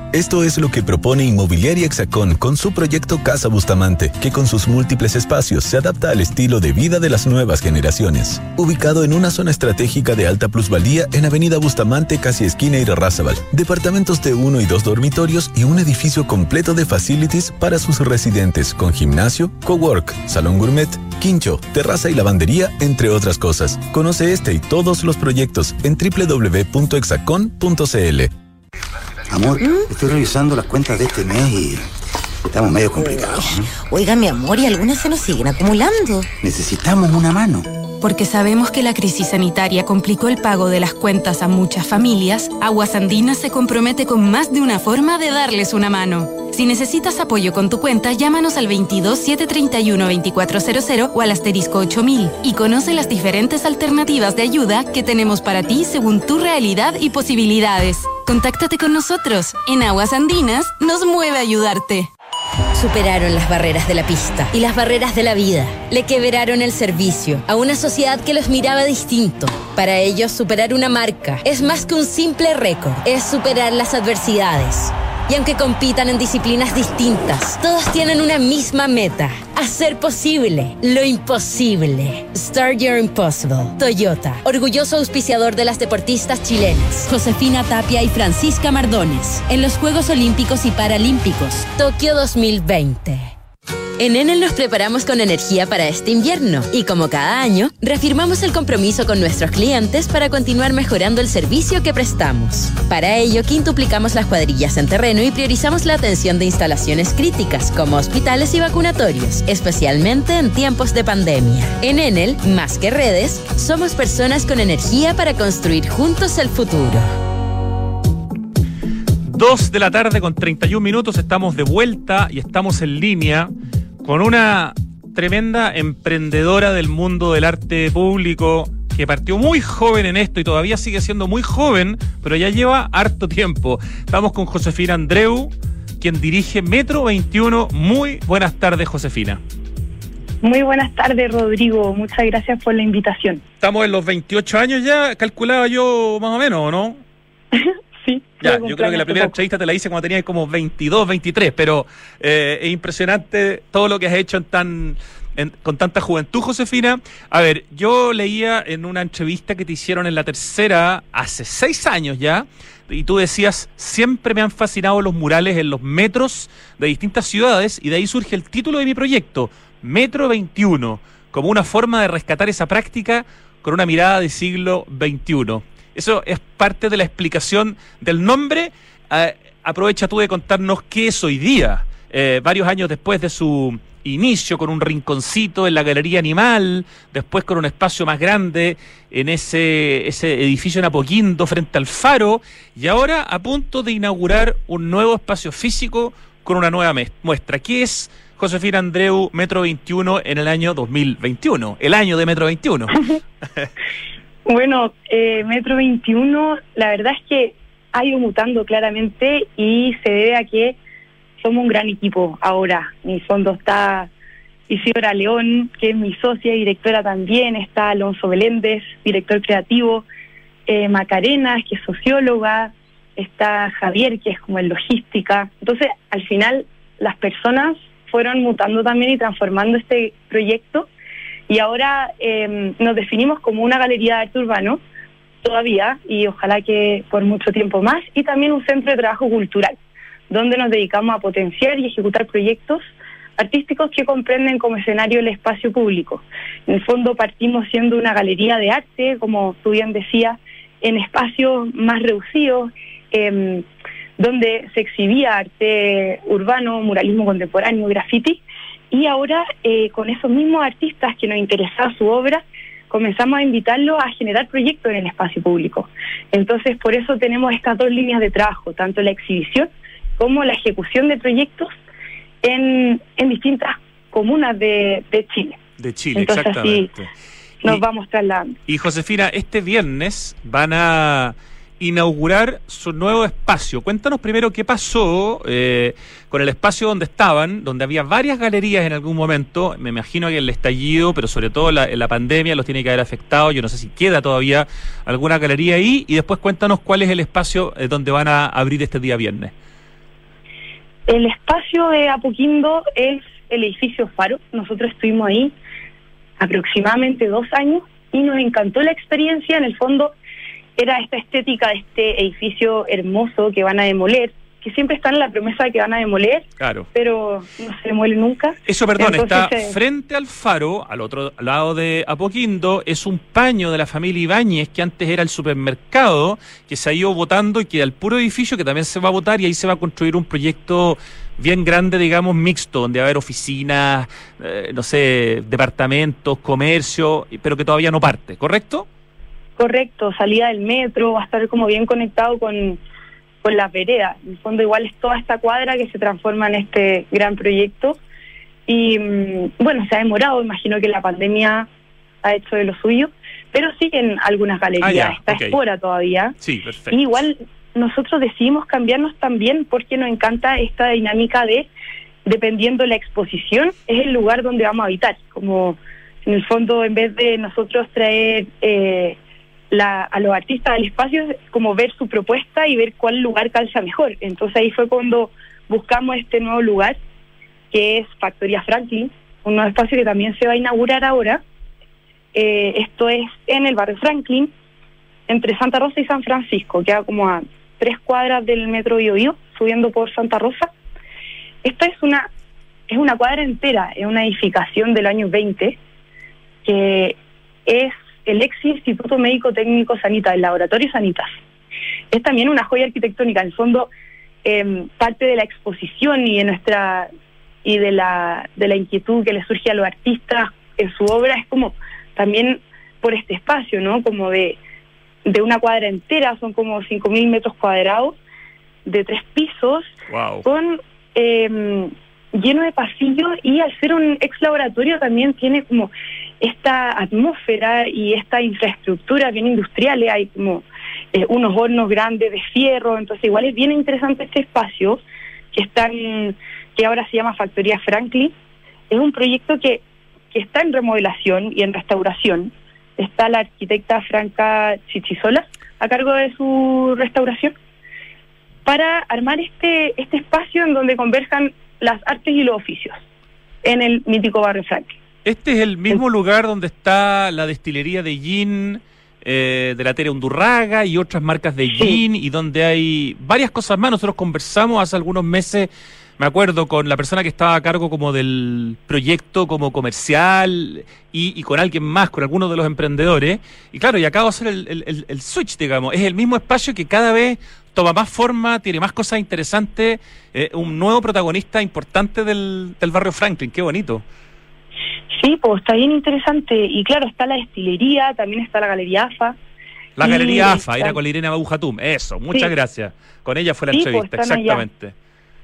Speaker 6: Esto es lo que propone Inmobiliaria Hexacón con su proyecto Casa Bustamante, que con sus múltiples espacios se adapta al estilo de vida de las nuevas generaciones. Ubicado en una zona estratégica de alta plusvalía en Avenida Bustamante, casi esquina Irarrázaval. Departamentos de uno y dos dormitorios y un edificio completo de facilities para sus residentes, con gimnasio, cowork, salón gourmet, quincho, terraza y lavandería, entre otras cosas. Conoce este y todos los proyectos en doble u doble u doble u punto hexacon punto c l.
Speaker 7: Amor, ¿Mm? estoy revisando las cuentas de este mes y estamos medio complicados, ¿no?
Speaker 8: Oiga, mi amor, y algunas se nos siguen acumulando.
Speaker 7: Necesitamos una mano.
Speaker 9: Porque sabemos que la crisis sanitaria complicó el pago de las cuentas a muchas familias, Aguas Andinas se compromete con más de una forma de darles una mano. Si necesitas apoyo con tu cuenta, llámanos al veintidós, setecientos treinta y uno, veinticuatro cero cero o al asterisco ocho mil y conoce las diferentes alternativas de ayuda que tenemos para ti según tu realidad y posibilidades. Contáctate con nosotros. En Aguas Andinas nos mueve a ayudarte.
Speaker 8: Superaron las barreras de la pista y las barreras de la vida. Le quebraron el servicio a una sociedad que los miraba distinto. Para ellos, superar una marca es más que un simple récord. Es superar las adversidades. Y aunque compitan en disciplinas distintas, todos tienen una misma meta: hacer posible lo imposible. Start Your Impossible. Toyota, orgulloso auspiciador de las deportistas chilenas Josefina Tapia y Francisca Mardones en los Juegos Olímpicos y Paralímpicos Tokio dos mil veinte. En Enel nos preparamos con energía para este invierno y, como cada año, reafirmamos el compromiso con nuestros clientes para continuar mejorando el servicio que prestamos. Para ello, quintuplicamos las cuadrillas en terreno y priorizamos la atención de instalaciones críticas como hospitales y vacunatorios, especialmente en tiempos de pandemia. En Enel, más que redes, somos personas con energía para construir juntos el futuro.
Speaker 2: Dos de la tarde con treinta y un minutos, estamos de vuelta y estamos en línea con una tremenda emprendedora del mundo del arte público que partió muy joven en esto y todavía sigue siendo muy joven, pero ya lleva harto tiempo. Estamos con Josefina Andreu, quien dirige Metro veintiuno. Muy buenas tardes, Josefina.
Speaker 10: Muy buenas tardes, Rodrigo. Muchas gracias por la invitación.
Speaker 2: Estamos en los veintiocho años ya, calculaba yo más o menos, ¿o no?
Speaker 10: Sí.
Speaker 2: Ya, yo creo que la primera entrevista te la hice cuando tenías como veintidós, veintitrés, pero eh, es impresionante todo lo que has hecho en tan en, con tanta juventud, Josefina. A ver, yo leía en una entrevista que te hicieron en La Tercera hace seis años ya, y tú decías: siempre me han fascinado los murales en los metros de distintas ciudades, y de ahí surge el título de mi proyecto, Metro veintiuno, como una forma de rescatar esa práctica con una mirada de siglo veintiuno. Eso es parte de la explicación del nombre. Eh, aprovecha tú de contarnos qué es hoy día, eh, varios años después de su inicio, con un rinconcito en la Galería Animal, después con un espacio más grande en ese, ese edificio en Apoquindo frente al Faro, y ahora a punto de inaugurar un nuevo espacio físico con una nueva muestra. ¿Qué es, Josefina Andreu, Metro veintiuno en el año dos mil veintiuno? El año de Metro veintiuno.
Speaker 10: Bueno, eh, Metro veintiuno, la verdad es que ha ido mutando claramente y se debe a que somos un gran equipo ahora. En el fondo está Isidora León, que es mi socia y directora también, está Alonso Beléndez, director creativo, eh, Macarena, que es socióloga, está Javier, que es como en logística. Entonces, al final, las personas fueron mutando también y transformando este proyecto. Y ahora eh, nos definimos como una galería de arte urbano, todavía, y ojalá que por mucho tiempo más, y también un centro de trabajo cultural, donde nos dedicamos a potenciar y ejecutar proyectos artísticos que comprenden como escenario el espacio público. En el fondo partimos siendo una galería de arte, como tú bien decías, en espacios más reducidos, eh, donde se exhibía arte urbano, muralismo contemporáneo, graffiti. Y ahora, eh, con esos mismos artistas que nos interesaba su obra, comenzamos a invitarlos a generar proyectos en el espacio público. Entonces, por eso tenemos estas dos líneas de trabajo, tanto la exhibición como la ejecución de proyectos en, en distintas comunas de, de Chile.
Speaker 2: De Chile,
Speaker 10: Entonces,
Speaker 2: exactamente.
Speaker 10: Así nos y, vamos trasladando.
Speaker 2: Y Josefina, este viernes van a inaugurar su nuevo espacio. Cuéntanos primero qué pasó eh, con el espacio donde estaban, donde había varias galerías en algún momento. Me imagino que el estallido, pero sobre todo la, la pandemia los tiene que haber afectado. Yo no sé si queda todavía alguna galería ahí. Y después cuéntanos cuál es el espacio eh, donde van a abrir este día viernes.
Speaker 10: El espacio de Apoquindo es el edificio Faro. Nosotros estuvimos ahí aproximadamente dos años y nos encantó la experiencia. En el fondo era esta estética de este edificio hermoso que van a demoler, que siempre están en la promesa de que van a demoler,
Speaker 2: claro,
Speaker 10: pero no se demuele nunca.
Speaker 2: Eso, perdón,
Speaker 10: Entonces,
Speaker 2: está
Speaker 10: eh,
Speaker 2: frente al Faro, al otro lado de Apoquindo, es un paño de la familia Ibáñez, que antes era el supermercado, que se ha ido botando y queda el puro edificio que también se va a botar, y ahí se va a construir un proyecto bien grande, digamos, mixto, donde va a haber oficinas, eh, no sé, departamentos, comercio, pero que todavía no parte, ¿correcto?
Speaker 10: Correcto, salida del metro, va a estar como bien conectado con, con las veredas. En el fondo igual es toda esta cuadra que se transforma en este gran proyecto. Y mmm, bueno, se ha demorado, imagino que la pandemia ha hecho de lo suyo, pero siguen algunas galerías,
Speaker 2: ah, ya,
Speaker 10: está
Speaker 2: okay.
Speaker 10: Espora todavía.
Speaker 2: Sí, perfecto.
Speaker 10: Y igual nosotros decidimos cambiarnos también porque nos encanta esta dinámica de, dependiendo de la exposición, es el lugar donde vamos a habitar. Como en el fondo, en vez de nosotros traer eh, la, a los artistas al espacio, como ver su propuesta y ver cuál lugar calza mejor. Entonces ahí fue cuando buscamos este nuevo lugar, que es Factoría Franklin, un nuevo espacio que también se va a inaugurar ahora. Eh, esto es en el barrio Franklin, entre Santa Rosa y San Francisco, queda como a tres cuadras del metro Biobío, subiendo por Santa Rosa. Esta es una es una cuadra entera, es una edificación del año veinte, que es el ex Instituto Médico Técnico Sanitas, el Laboratorio Sanitas. Es también una joya arquitectónica, en el fondo, eh, parte de la exposición y de nuestra y de la de la inquietud que le surge a los artistas en su obra, es como también por este espacio, ¿no? Como de de una cuadra entera, son como cinco mil metros cuadrados, de tres pisos,
Speaker 2: wow,
Speaker 10: con eh, lleno de pasillos, y al ser un ex laboratorio también tiene como esta atmósfera y esta infraestructura bien industriales, hay como eh, unos hornos grandes de fierro, entonces igual es bien interesante este espacio, que están, que ahora se llama Factoría Franklin. Es un proyecto que, que está en remodelación y en restauración. Está la arquitecta Franca Chichisola a cargo de su restauración, para armar este este espacio en donde converjan las artes y los oficios, en el mítico barrio Franklin.
Speaker 2: Este es el mismo el... lugar donde está la destilería de gin eh, de la Tere Undurraga y otras marcas de gin, sí, y donde hay varias cosas más. Nosotros conversamos hace algunos meses, me acuerdo, con la persona que estaba a cargo como del proyecto como comercial y, y con alguien más, con algunos de los emprendedores. Y claro, y acabo de hacer el, el, el switch, digamos. Es el mismo espacio que cada vez toma más forma, tiene más cosas interesantes, eh, un nuevo protagonista importante del, del barrio Franklin. Qué bonito.
Speaker 10: Sí, pues está bien interesante. Y claro, está la destilería, también está la Galería A F A.
Speaker 2: La
Speaker 10: y
Speaker 2: Galería A F A,
Speaker 10: está...
Speaker 2: era con Irene Babujatum. Eso, muchas
Speaker 10: sí,
Speaker 2: gracias. Con ella fue la
Speaker 10: sí,
Speaker 2: entrevista,
Speaker 10: pues
Speaker 2: exactamente.
Speaker 10: Allá.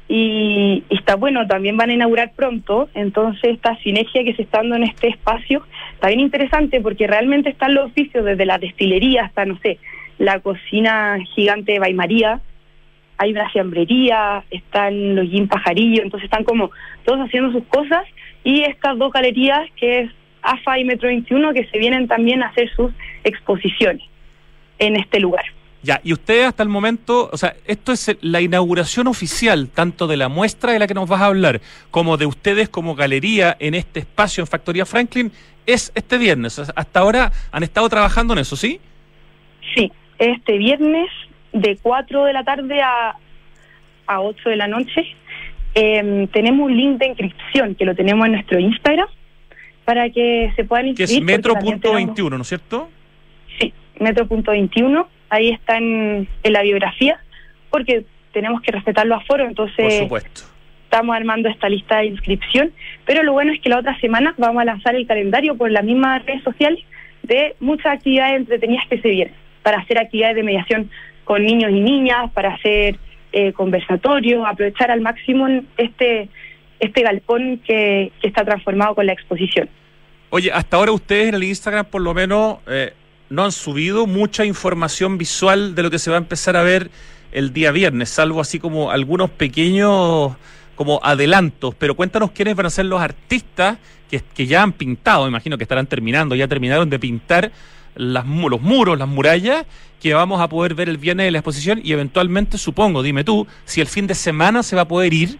Speaker 10: Y, y está bueno, también van a inaugurar pronto, entonces esta sinergia que se está dando en este espacio está bien interesante, porque realmente están los oficios desde la destilería hasta, no sé, la cocina gigante de Baimaría, hay una fiambrería, están los gin Pajarillo, entonces están como todos haciendo sus cosas, y estas dos galerías que es A F A y Metro veintiuno, que se vienen también a hacer sus exposiciones en este lugar.
Speaker 2: Ya, y ustedes hasta el momento, o sea, esto es la inauguración oficial, tanto de la muestra de la que nos vas a hablar, como de ustedes como galería en este espacio en Factoría Franklin, es este viernes. Hasta ahora han estado trabajando en eso, ¿sí?
Speaker 10: Sí, este viernes de cuatro de la tarde a, a ocho de la noche. Eh, tenemos un link de inscripción que lo tenemos en nuestro Instagram para que se puedan inscribir.
Speaker 2: Que es metro punto veintiuno, ¿no es cierto?
Speaker 10: Sí, metro punto veintiuno. Ahí está en, en la biografía, porque tenemos que respetar los aforos, entonces
Speaker 2: por supuesto
Speaker 10: estamos armando esta lista de inscripción, pero lo bueno es que la otra semana vamos a lanzar el calendario por las mismas redes sociales de muchas actividades entretenidas que se vienen, para hacer actividades de mediación con niños y niñas, para hacer eh, conversatorios, aprovechar al máximo este, este galpón que, que está transformado con la exposición.
Speaker 2: Oye, hasta ahora ustedes en el Instagram por lo menos... Eh... no han subido mucha información visual de lo que se va a empezar a ver el día viernes, salvo así como algunos pequeños como adelantos, pero cuéntanos quiénes van a ser los artistas que, que ya han pintado, imagino que estarán terminando, ya terminaron de pintar las, los muros, las murallas, que vamos a poder ver el viernes de la exposición, y eventualmente, supongo, dime tú, si el fin de semana se va a poder ir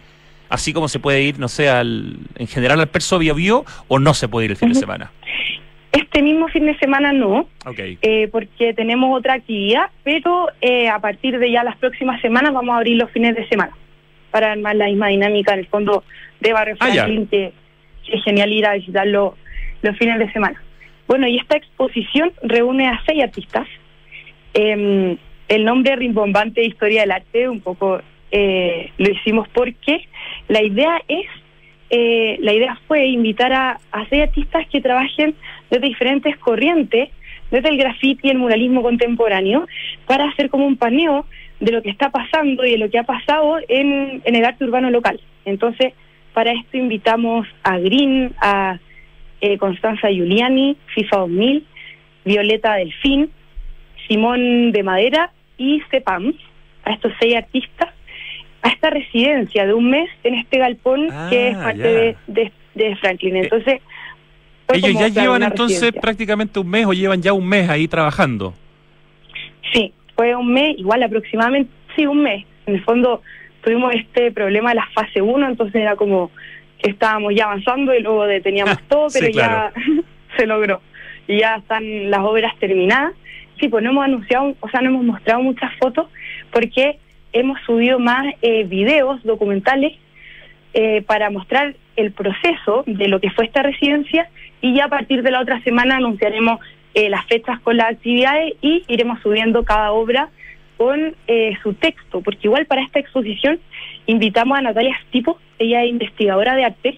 Speaker 2: Así como se puede ir, no sé, al, en general al Perso Bio Bio, o no se puede ir el fin uh-huh. de semana.
Speaker 10: Este mismo fin de semana no,
Speaker 2: okay.
Speaker 10: eh, porque tenemos otra actividad, pero eh, a partir de ya las próximas semanas vamos a abrir los fines de semana para armar la misma dinámica en el fondo de Barrio Franklin, ah, que, que es genial ir a visitarlo los fines de semana. Bueno, y esta exposición reúne a seis artistas. Eh, el nombre rimbombante de Historia del Arte, un poco eh, lo hicimos porque la idea es Eh, la idea fue invitar a, a seis artistas que trabajen desde diferentes corrientes, desde el graffiti y el muralismo contemporáneo, para hacer como un paneo de lo que está pasando y de lo que ha pasado en, en el arte urbano local. Entonces, para esto invitamos a Green, a eh, Constanza Giuliani, FIFA dos mil, Violeta Delfín, Simón de Madera y Cepam, a estos seis artistas, a esta residencia de un mes en este galpón ah, que es parte de, de, de Franklin. Entonces,
Speaker 2: ellos ya llevan entonces residencia. prácticamente un mes o llevan ya un mes ahí trabajando.
Speaker 10: Sí, fue un mes, igual aproximadamente, sí, un mes. En el fondo tuvimos este problema de la fase uno, entonces era como que estábamos ya avanzando y luego deteníamos todo, pero sí, claro. ya se logró. Y ya están las obras terminadas. Sí, pues no hemos anunciado, o sea, no hemos mostrado muchas fotos porque hemos subido más eh, videos documentales eh, para mostrar el proceso de lo que fue esta residencia, y ya a partir de la otra semana anunciaremos eh, las fechas con las actividades y iremos subiendo cada obra con eh, su texto, porque igual para esta exposición invitamos a Natalia Stipo, ella es investigadora de arte.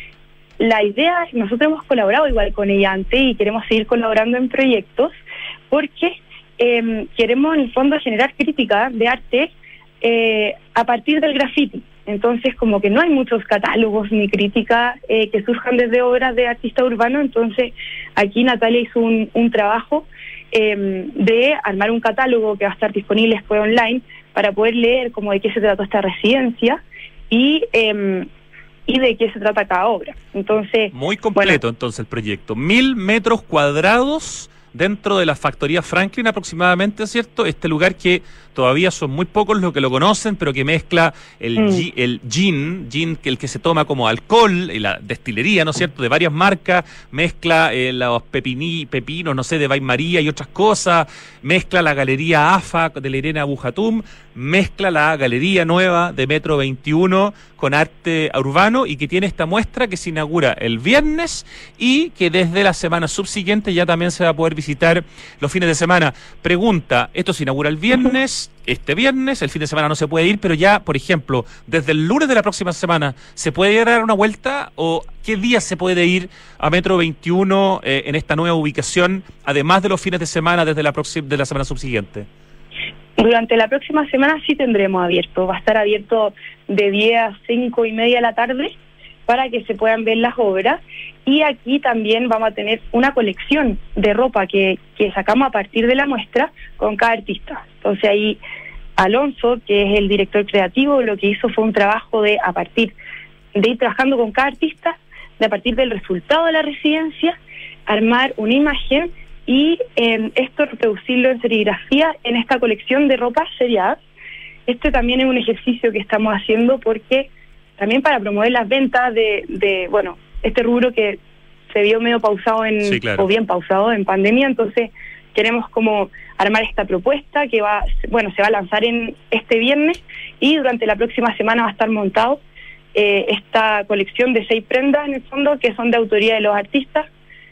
Speaker 10: La idea, nosotros hemos colaborado igual con ella antes y queremos seguir colaborando en proyectos porque eh, queremos en el fondo generar crítica de arte Eh, a partir del graffiti. Entonces, como que no hay muchos catálogos ni críticas eh, que surjan desde obras de artista urbano, entonces aquí Natalia hizo un, un trabajo eh, de armar un catálogo que va a estar disponible después online para poder leer como de qué se trató esta residencia y eh, y de qué se trata cada obra. Entonces,
Speaker 2: muy completo, bueno, entonces el proyecto. Mil metros cuadrados dentro de la factoría Franklin aproximadamente, ¿cierto? Este lugar que todavía son muy pocos los que lo conocen, pero que mezcla el, mm. gi, el gin, gin que el que se toma como alcohol, y la destilería, ¿no es cierto?, de varias marcas, mezcla eh, los pepini, pepinos, no sé, de Bain María y otras cosas, mezcla la galería A F A de la Irene Bujatum, mezcla la galería nueva de Metro veintiuno con arte urbano, y que tiene esta muestra que se inaugura el viernes y que desde la semana subsiguiente ya también se va a poder visitar los fines de semana. Pregunta, esto se inaugura el viernes, este viernes, el fin de semana no se puede ir, pero ya, por ejemplo, desde el lunes de la próxima semana, ¿se puede ir a dar una vuelta o qué día se puede ir a Metro veintiuno eh, en esta nueva ubicación, además de los fines de semana desde la, próxima, de la semana subsiguiente?
Speaker 10: Durante la próxima semana sí tendremos abierto, va a estar abierto de diez a cinco y media de la tarde para que se puedan ver las obras, y aquí también vamos a tener una colección de ropa que, que sacamos a partir de la muestra con cada artista. Entonces ahí Alonso, que es el director creativo, lo que hizo fue un trabajo de a partir de ir trabajando con cada artista, de a partir del resultado de la residencia, armar una imagen y eh, esto reproducirlo en serigrafía en esta colección de ropa seriada. Este también es un ejercicio que estamos haciendo porque también para promover las ventas de, de bueno, este rubro que se vio medio pausado en, sí, claro. o bien pausado en pandemia, entonces queremos como armar esta propuesta que va, bueno, se va a lanzar en este viernes, y durante la próxima semana va a estar montado eh, esta colección de seis prendas en el fondo que son de autoría de los artistas,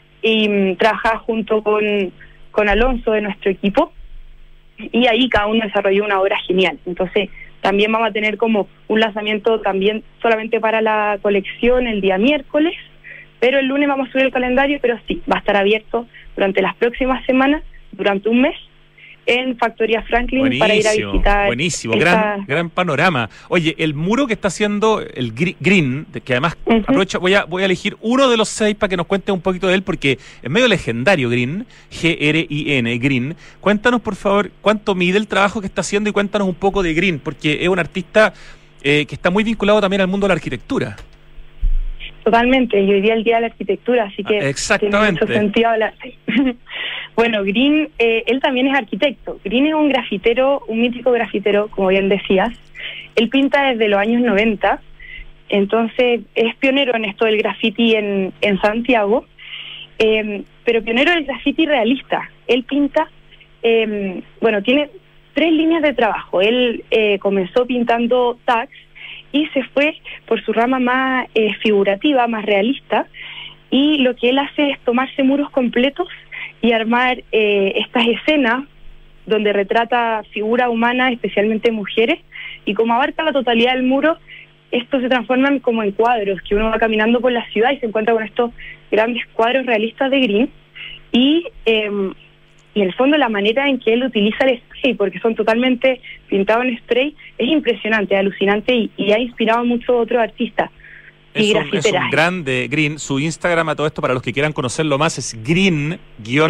Speaker 10: y um, trabajada junto con, con Alonso de nuestro equipo, y ahí cada uno desarrolló una obra genial. Entonces también vamos a tener como un lanzamiento también solamente para la colección el día miércoles, pero el lunes vamos a subir el calendario, pero sí, va a estar abierto durante las próximas semanas, durante un mes, en Factoría Franklin. Buenísimo, para ir a visitar.
Speaker 2: Buenísimo, esta... gran gran panorama. Oye, el muro que está haciendo el Green, que además uh-huh. aprovecho, voy a voy a elegir uno de los seis para que nos cuente un poquito de él, porque es medio legendario. Green, G R I N, Green. Cuéntanos, por favor, cuánto mide el trabajo que está haciendo y cuéntanos un poco de Green, porque es un artista eh, que está muy vinculado también al mundo de la arquitectura.
Speaker 10: Totalmente, y hoy día es el Día de la Arquitectura, así que
Speaker 2: exactamente.
Speaker 10: tiene mucho sentido hablar. Bueno, Green, eh, él también es arquitecto. Green es un grafitero, un mítico grafitero, como bien decías. Él pinta desde los años noventa, entonces es pionero en esto del graffiti en, en Santiago, eh, pero pionero del graffiti realista. Él pinta, eh, bueno, tiene tres líneas de trabajo. Él eh, comenzó pintando tags y se fue por su rama más eh, figurativa, más realista, y lo que él hace es tomarse muros completos y armar eh, estas escenas donde retrata figuras humanas, especialmente mujeres, y como abarca la totalidad del muro, estos se transforman como en cuadros, que uno va caminando por la ciudad y se encuentra con estos grandes cuadros realistas de Green, y, eh, y en el fondo la manera en que él utiliza el spray, porque son totalmente pintados en spray, es impresionante, alucinante, y, y ha inspirado a muchos otros artistas.
Speaker 2: Es un, es un grande Green. Su Instagram a todo esto, para los que quieran conocerlo más, es Green-C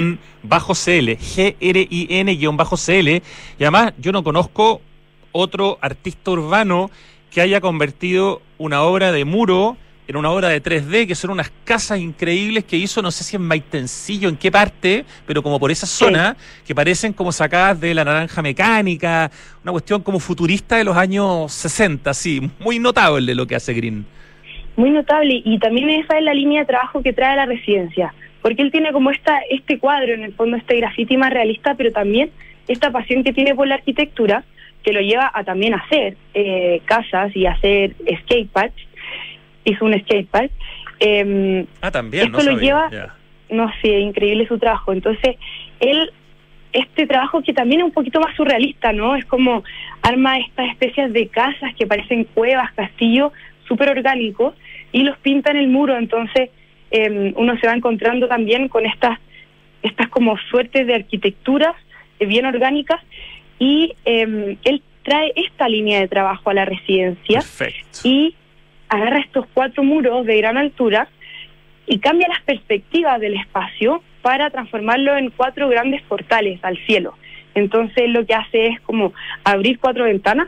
Speaker 2: L, G R I N-C L. Y además yo no conozco otro artista urbano que haya convertido una obra de muro en una obra de tres D, que son unas casas increíbles que hizo, no sé si en Maitencillo, en qué parte, pero como por esa zona, sí, que parecen como sacadas de La Naranja Mecánica, una cuestión como futurista de los años sesenta, sí, muy notable lo que hace Green.
Speaker 10: Muy notable, y también esa es la línea de trabajo que trae a la residencia, porque él tiene como esta este cuadro, en el fondo este graffiti más realista, pero también esta pasión que tiene por la arquitectura, que lo lleva a también hacer eh, casas y hacer skateparks. Hizo un skatepark. Eh,
Speaker 2: ah, también,
Speaker 10: esto
Speaker 2: no
Speaker 10: lo
Speaker 2: sabía.
Speaker 10: lleva,
Speaker 2: yeah.
Speaker 10: no sé, increíble su trabajo. Entonces, él, este trabajo que también es un poquito más surrealista, ¿no? Es como arma estas especies de casas que parecen cuevas, castillos, súper orgánicos, y los pinta en el muro. Entonces eh, uno se va encontrando también con estas estas como suertes de arquitectura eh, bien orgánicas, y eh, él trae esta línea de trabajo a la residencia.
Speaker 2: Perfecto.
Speaker 10: Y agarra estos cuatro muros de gran altura y cambia las perspectivas del espacio para transformarlo en cuatro grandes portales al cielo. Entonces lo que hace es como abrir cuatro ventanas,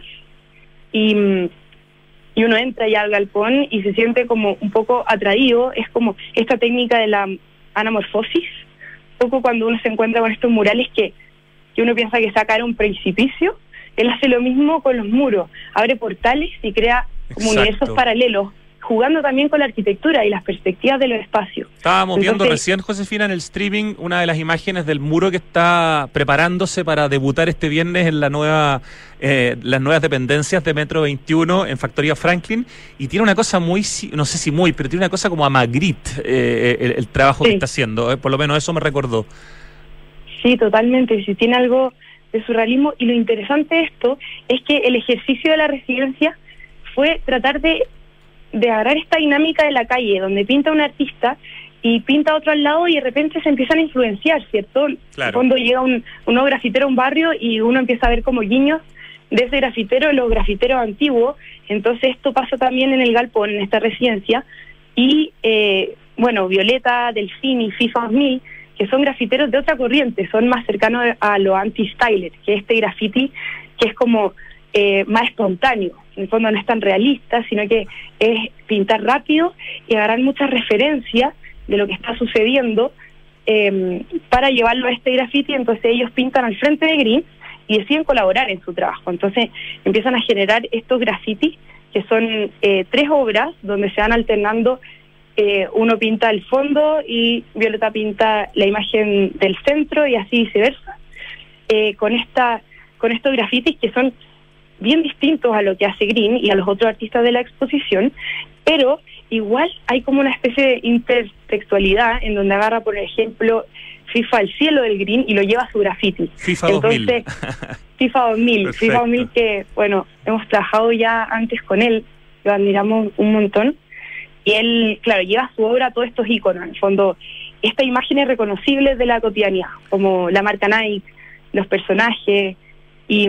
Speaker 10: y y uno entra ya al galpón y se siente como un poco atraído. Es como esta técnica de la anamorfosis, un poco cuando uno se encuentra con estos murales que, que uno piensa que sacar un precipicio. Él hace lo mismo con los muros, abre portales y crea como
Speaker 2: Exacto.
Speaker 10: universos paralelos, jugando también con la arquitectura y las perspectivas de los espacios.
Speaker 2: Estábamos
Speaker 10: Entonces,
Speaker 2: viendo recién, Josefina, en el streaming, una de las imágenes del muro que está preparándose para debutar este viernes en la nueva, eh, las nuevas dependencias de Metro veintiuno en Factoría Franklin, y tiene una cosa muy, no sé si muy, pero tiene una cosa como a Magritte, eh, el, el trabajo
Speaker 10: sí.
Speaker 2: que está haciendo, eh, por lo menos eso me recordó.
Speaker 10: Sí, totalmente, sí, tiene algo de surrealismo, y lo interesante de esto es que el ejercicio de la residencia fue tratar de de agarrar esta dinámica de la calle, donde pinta un artista y pinta otro al lado, y de repente se empiezan a influenciar, ¿cierto?
Speaker 2: Claro.
Speaker 10: Cuando llega un, un nuevo grafitero a un barrio y uno empieza a ver como guiños de ese grafitero, de los grafiteros antiguos. Entonces esto pasa también en el galpón, en esta residencia, y eh, bueno, Violeta, Delfín y FIFA dos mil, que son grafiteros de otra corriente, son más cercanos a lo anti-styler, que es este graffiti que es como eh, más espontáneo. En el fondo no es tan realista, sino que es pintar rápido y agarrar muchas referencias de lo que está sucediendo eh, para llevarlo a este graffiti. Entonces ellos pintan al frente de Green y deciden colaborar en su trabajo. Entonces empiezan a generar estos grafitis, que son eh, tres obras donde se van alternando. Eh, uno pinta el fondo y Violeta pinta la imagen del centro, y así viceversa, eh, con esta con estos grafitis que son bien distintos a lo que hace Green y a los otros artistas de la exposición, pero igual hay como una especie de intertextualidad en donde agarra, por ejemplo, FIFA al cielo del Green y lo lleva a su graffiti.
Speaker 2: FIFA
Speaker 10: Entonces,
Speaker 2: dos mil.
Speaker 10: FIFA dos mil,
Speaker 2: Perfecto.
Speaker 10: FIFA dos mil que, bueno, hemos trabajado ya antes con él, lo admiramos un montón, y él, claro, lleva a su obra a todos estos íconos, en el fondo, estas imágenes reconocibles de la cotidianidad, como la marca Nike, los personajes, y...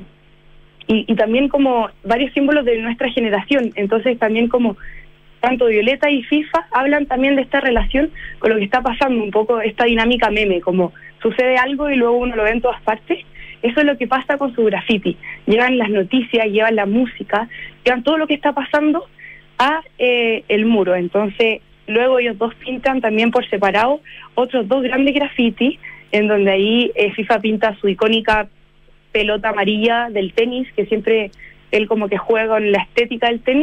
Speaker 10: Y, y también como varios símbolos de nuestra generación. Entonces también como tanto Violeta y FIFA hablan también de esta relación con lo que está pasando, un poco esta dinámica meme, como sucede algo y luego uno lo ve en todas partes. Eso es lo que pasa con su graffiti. Llevan las noticias, llevan la música, llevan todo lo que está pasando a eh, el muro. Entonces luego ellos dos pintan también por separado otros dos grandes grafitis, en donde ahí eh, FIFA pinta su icónica pelota amarilla del tenis, que siempre él como que juega con la estética del tenis,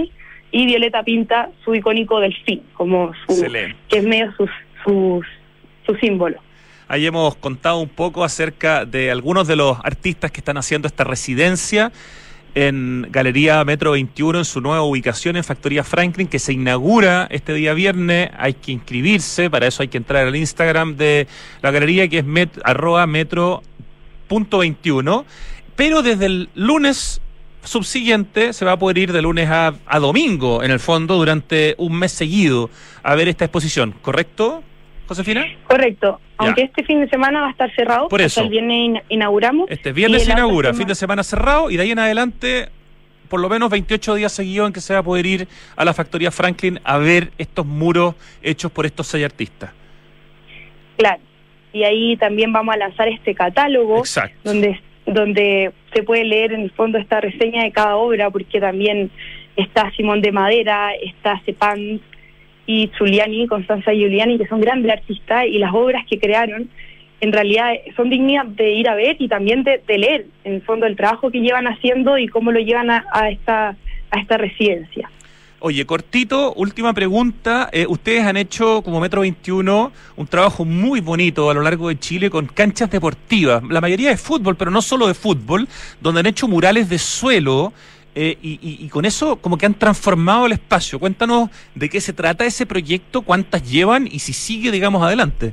Speaker 10: y Violeta pinta su icónico delfín, como su,
Speaker 2: Excelente.
Speaker 10: que es medio su, su, su símbolo.
Speaker 2: Ahí hemos contado un poco acerca de algunos de los artistas que están haciendo esta residencia en Galería Metro veintiuno, en su nueva ubicación en Factoría Franklin, que se inaugura este día viernes. Hay que inscribirse, para eso hay que entrar al Instagram de la galería, que es met, arroba metro punto veintiuno, pero desde el lunes subsiguiente se va a poder ir de lunes a, a domingo, en el fondo, durante un mes seguido, a ver esta exposición, ¿correcto, Josefina?
Speaker 10: Correcto,
Speaker 2: Ya.
Speaker 10: aunque este fin de semana va a estar cerrado,
Speaker 2: Por eso.
Speaker 10: hasta el viernes in- inauguramos.
Speaker 2: Este viernes
Speaker 10: y
Speaker 2: se
Speaker 10: la otra
Speaker 2: inaugura,
Speaker 10: semana-
Speaker 2: fin de semana cerrado, y de ahí en adelante, por lo menos veintiocho días seguidos en que se va a poder ir a la Factoría Franklin a ver estos muros hechos por estos seis artistas.
Speaker 10: Claro, y ahí también vamos a lanzar este catálogo,
Speaker 2: Exacto.
Speaker 10: donde donde se puede leer en el fondo esta reseña de cada obra, porque también está Simón de Madera, está Cepán y Giuliani, Constanza Giuliani, que son grandes artistas, y las obras que crearon en realidad son dignas de ir a ver y también de, de leer, en el fondo, el trabajo que llevan haciendo y cómo lo llevan a, a esta a esta residencia.
Speaker 2: Oye, cortito, última pregunta. Eh, ustedes han hecho, como Metro veintiuno, un trabajo muy bonito a lo largo de Chile con canchas deportivas, la mayoría de fútbol, pero no solo de fútbol, donde han hecho murales de suelo, eh, y, y, y con eso como que han transformado el espacio. Cuéntanos de qué se trata ese proyecto, cuántas llevan y si sigue, digamos, adelante.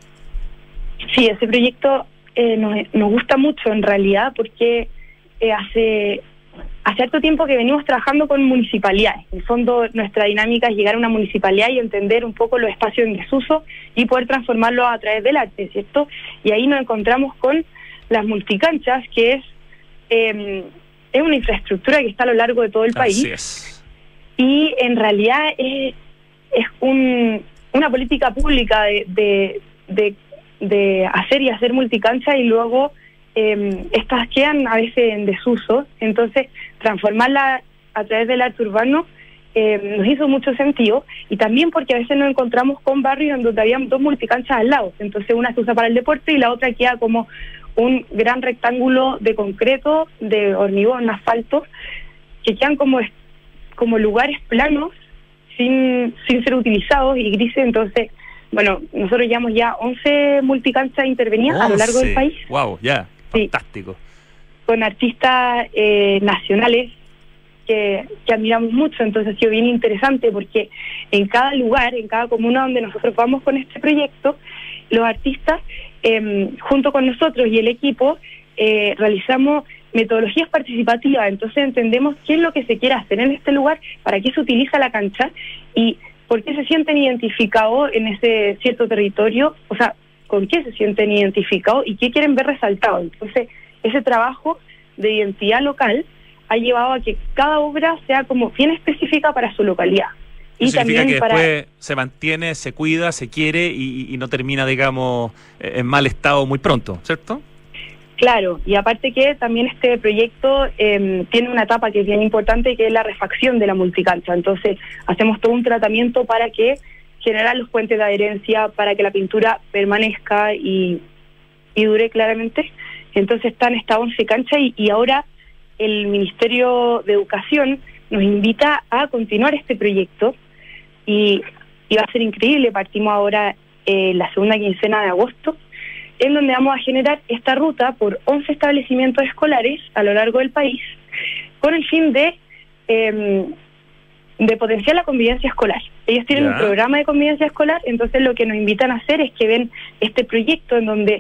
Speaker 10: Sí, ese proyecto eh, nos, nos gusta mucho en realidad, porque eh, hace... Hace harto tiempo que venimos trabajando con municipalidades. En el fondo, nuestra dinámica es llegar a una municipalidad y entender un poco los espacios en desuso y poder transformarlos a través del arte, ¿cierto? Y ahí nos encontramos con las multicanchas, que es, eh, es una infraestructura que está a lo largo de todo el país.
Speaker 2: Así es.
Speaker 10: Y en realidad es, es un, una política pública de, de, de, de hacer y hacer multicancha, y luego Eh, estas quedan a veces en desuso. Entonces transformarla a través del arte urbano eh, nos hizo mucho sentido, y también porque a veces nos encontramos con barrios en donde había dos multicanchas al lado, entonces una se usa para el deporte y la otra queda como un gran rectángulo de concreto, de hormigón, asfalto, que quedan como, como lugares planos sin, sin ser utilizados y grises. Entonces, bueno, nosotros llevamos ya once multicanchas intervenidas a lo largo del país.
Speaker 2: Wow, ya.
Speaker 10: Sí.
Speaker 2: Fantástico.
Speaker 10: Con artistas eh, nacionales que, que admiramos mucho. Entonces ha sido bien interesante, porque en cada lugar, en cada comuna donde nosotros vamos con este proyecto, los artistas, eh, junto con nosotros y el equipo, eh, realizamos metodologías participativas. Entonces entendemos qué es lo que se quiere hacer en este lugar, para qué se utiliza la cancha y por qué se sienten identificados en ese cierto territorio, o sea, con qué se sienten identificados y qué quieren ver resaltado. Entonces, ese trabajo de identidad local ha llevado a que cada obra sea como bien específica para su localidad. Y
Speaker 2: Eso significa
Speaker 10: también
Speaker 2: que
Speaker 10: para...
Speaker 2: después se mantiene, se cuida, se quiere y, y no termina, digamos, en mal estado muy pronto, ¿cierto?
Speaker 10: Claro, y aparte que también este proyecto eh, tiene una etapa que es bien importante, que es la refacción de la multicancha. Entonces, hacemos todo un tratamiento para que generar los puentes de adherencia, para que la pintura permanezca y, y dure claramente. Entonces están estas once canchas, y, y ahora el Ministerio de Educación nos invita a continuar este proyecto, y, y va a ser increíble. Partimos ahora eh, la segunda quincena de agosto, en donde vamos a generar esta ruta por once establecimientos escolares a lo largo del país, con el fin de... Eh, de potenciar la convivencia escolar. Ellos tienen
Speaker 2: Ya.
Speaker 10: un programa de convivencia escolar, entonces lo que nos invitan a hacer es que ven este proyecto en donde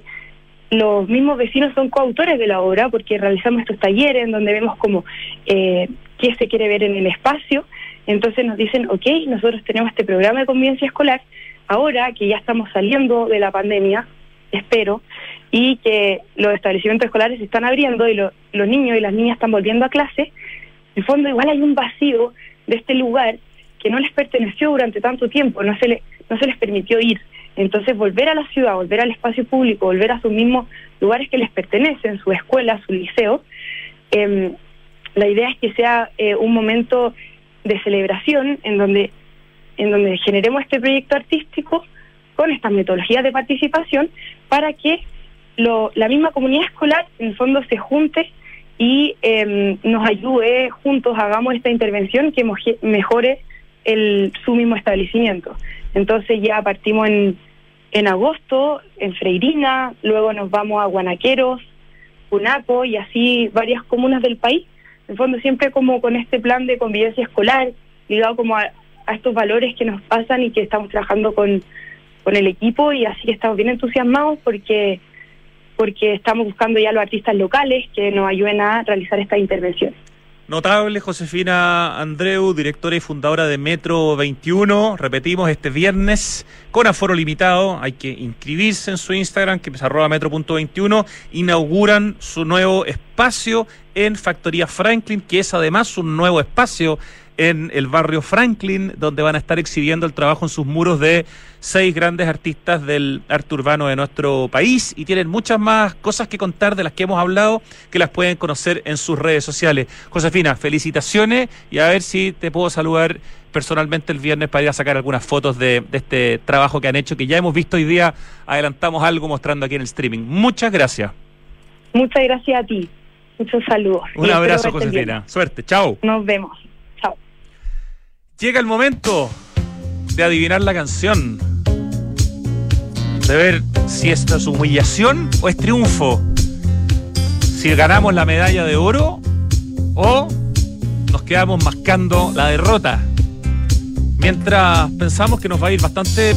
Speaker 10: los mismos vecinos son coautores de la obra, porque realizamos estos talleres en donde vemos como eh, qué se quiere ver en el espacio. Entonces nos dicen, ok, nosotros tenemos este programa de convivencia escolar, ahora que ya estamos saliendo de la pandemia, espero, y que los establecimientos escolares se están abriendo y lo, los niños y las niñas están volviendo a clase, en el fondo igual hay un vacío de este lugar que no les perteneció durante tanto tiempo, no se, le, no se les permitió ir. Entonces volver a la ciudad, volver al espacio público, volver a sus mismos lugares que les pertenecen, su escuela, su liceo, eh, la idea es que sea eh, un momento de celebración en donde, en donde generemos este proyecto artístico con estas metodologías de participación, para que lo, la misma comunidad escolar en el fondo se junte y eh, nos ayude, juntos hagamos esta intervención que moje- mejore el, su mismo establecimiento. Entonces ya partimos en, en agosto, en Freirina, luego nos vamos a Guanaqueros, Punaco y así varias comunas del país. En el fondo siempre como con este plan de convivencia escolar, ligado como a, a estos valores que nos pasan y que estamos trabajando con, con el equipo, y así que estamos bien entusiasmados porque... porque estamos buscando ya los artistas locales que nos ayuden a realizar esta intervención.
Speaker 2: Notable Josefina Andreu, directora y fundadora de Metro veintiuno. Repetimos, este viernes, con aforo limitado, hay que inscribirse en su Instagram, que es arroba metro punto veintiuno. Inauguran su nuevo espacio en Factoría Franklin, que es además un nuevo espacio en el barrio Franklin, donde van a estar exhibiendo el trabajo en sus muros de seis grandes artistas del arte urbano de nuestro país, y tienen muchas más cosas que contar de las que hemos hablado, que las pueden conocer en sus redes sociales. Josefina, felicitaciones, y a ver si te puedo saludar personalmente el viernes para ir a sacar algunas fotos de, de este trabajo que han hecho, que ya hemos visto hoy día. Adelantamos algo mostrando aquí en el streaming. Muchas gracias.
Speaker 10: Muchas gracias a ti. Muchos saludos.
Speaker 2: Un abrazo, Josefina. Suerte. Chao.
Speaker 10: Nos vemos.
Speaker 2: Llega el momento de adivinar la canción, de ver si esto es humillación o es triunfo, si ganamos la medalla de oro o nos quedamos mascando la derrota. Mientras pensamos que nos va a ir bastante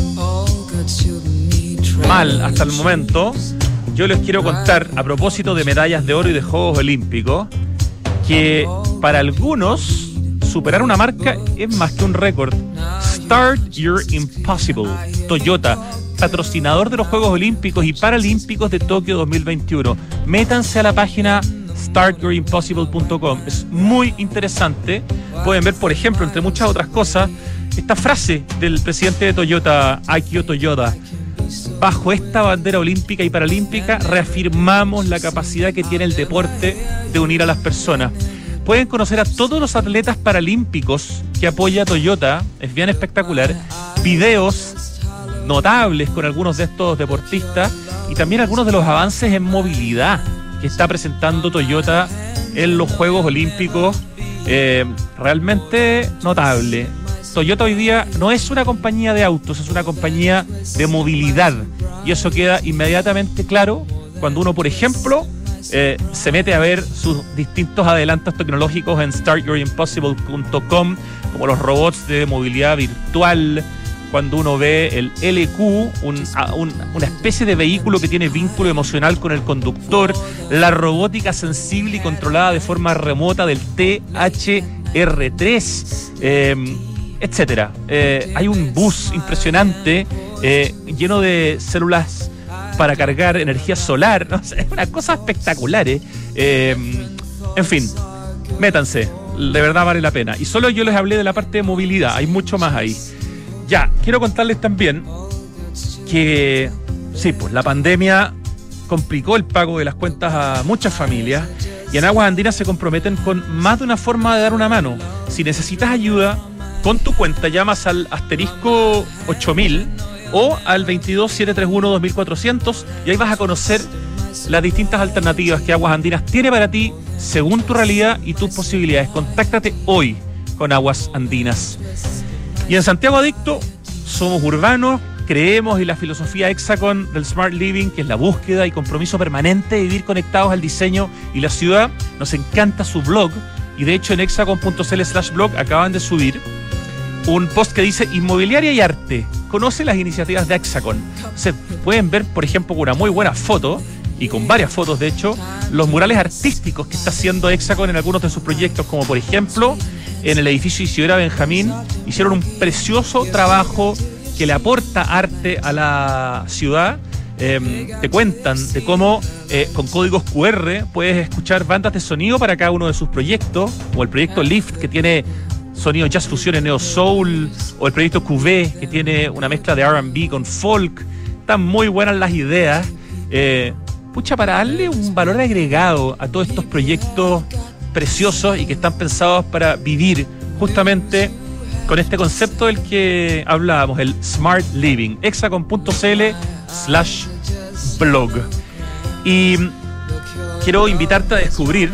Speaker 2: mal hasta el momento, yo les quiero contar, a propósito de medallas de oro y de Juegos Olímpicos, que para algunos superar una marca es más que un récord. Start Your Impossible, Toyota, patrocinador de los Juegos Olímpicos y Paralímpicos de Tokio dos mil veintiuno. Métanse a la página start your impossible punto com. Es muy interesante. Pueden ver, por ejemplo, entre muchas otras cosas, esta frase del presidente de Toyota, Akio Toyoda: bajo esta bandera olímpica y paralímpica reafirmamos la capacidad que tiene el deporte de unir a las personas. Pueden conocer a todos los atletas paralímpicos que apoya Toyota, es bien espectacular. Videos notables con algunos de estos deportistas y también algunos de los avances en movilidad que está presentando Toyota en los Juegos Olímpicos. Eh, realmente notable. Toyota hoy día no es una compañía de autos, es una compañía de movilidad, y eso queda inmediatamente claro cuando uno, por ejemplo, Eh, se mete a ver sus distintos adelantos tecnológicos en start your impossible punto com, como los robots de movilidad virtual, cuando uno ve el L Q, un, un, una especie de vehículo que tiene vínculo emocional con el conductor, la robótica sensible y controlada de forma remota del T H R tres, eh, etcétera. Eh, hay un bus impresionante eh, lleno de células para cargar energía solar, ¿no? Es una cosa espectacular, ¿eh? Eh, en fin, métanse, de verdad vale la pena. Y solo yo les hablé de la parte de movilidad, hay mucho más ahí. Ya, quiero contarles también que, sí, pues la pandemia complicó el pago de las cuentas a muchas familias, y en Aguas Andinas se comprometen con más de una forma de dar una mano. Si necesitas ayuda, con tu cuenta llamas al asterisco ocho mil o al veintidós siete treinta y uno dos mil cuatrocientos, y ahí vas a conocer las distintas alternativas que Aguas Andinas tiene para ti según tu realidad y tus posibilidades. Contáctate hoy con Aguas Andinas. Y en Santiago Adicto somos urbanos, creemos en la filosofía Hexacon del Smart Living, que es la búsqueda y compromiso permanente de vivir conectados al diseño y la ciudad. Nos encanta su blog, y de hecho en hexacon punto cl slash blog acaban de subir un post que dice Inmobiliaria y Arte. Conoce las iniciativas de Hexacon. Se pueden ver, por ejemplo, con una muy buena foto, y con varias fotos de hecho, los murales artísticos que está haciendo Hexacon en algunos de sus proyectos, como por ejemplo en el edificio Isidora Benjamín. Hicieron un precioso trabajo que le aporta arte a la ciudad. Eh, te cuentan de cómo eh, con códigos cu erre puedes escuchar bandas de sonido para cada uno de sus proyectos, como el proyecto Lift, que tiene sonido jazz fusión en neo soul, o el proyecto Q V, que tiene una mezcla de R and B con folk. Están muy buenas las ideas. Eh, pucha, para darle un valor agregado a todos estos proyectos preciosos y que están pensados para vivir justamente con este concepto del que hablábamos, el Smart Living. hexacon punto cl slash blog. Y quiero invitarte a descubrir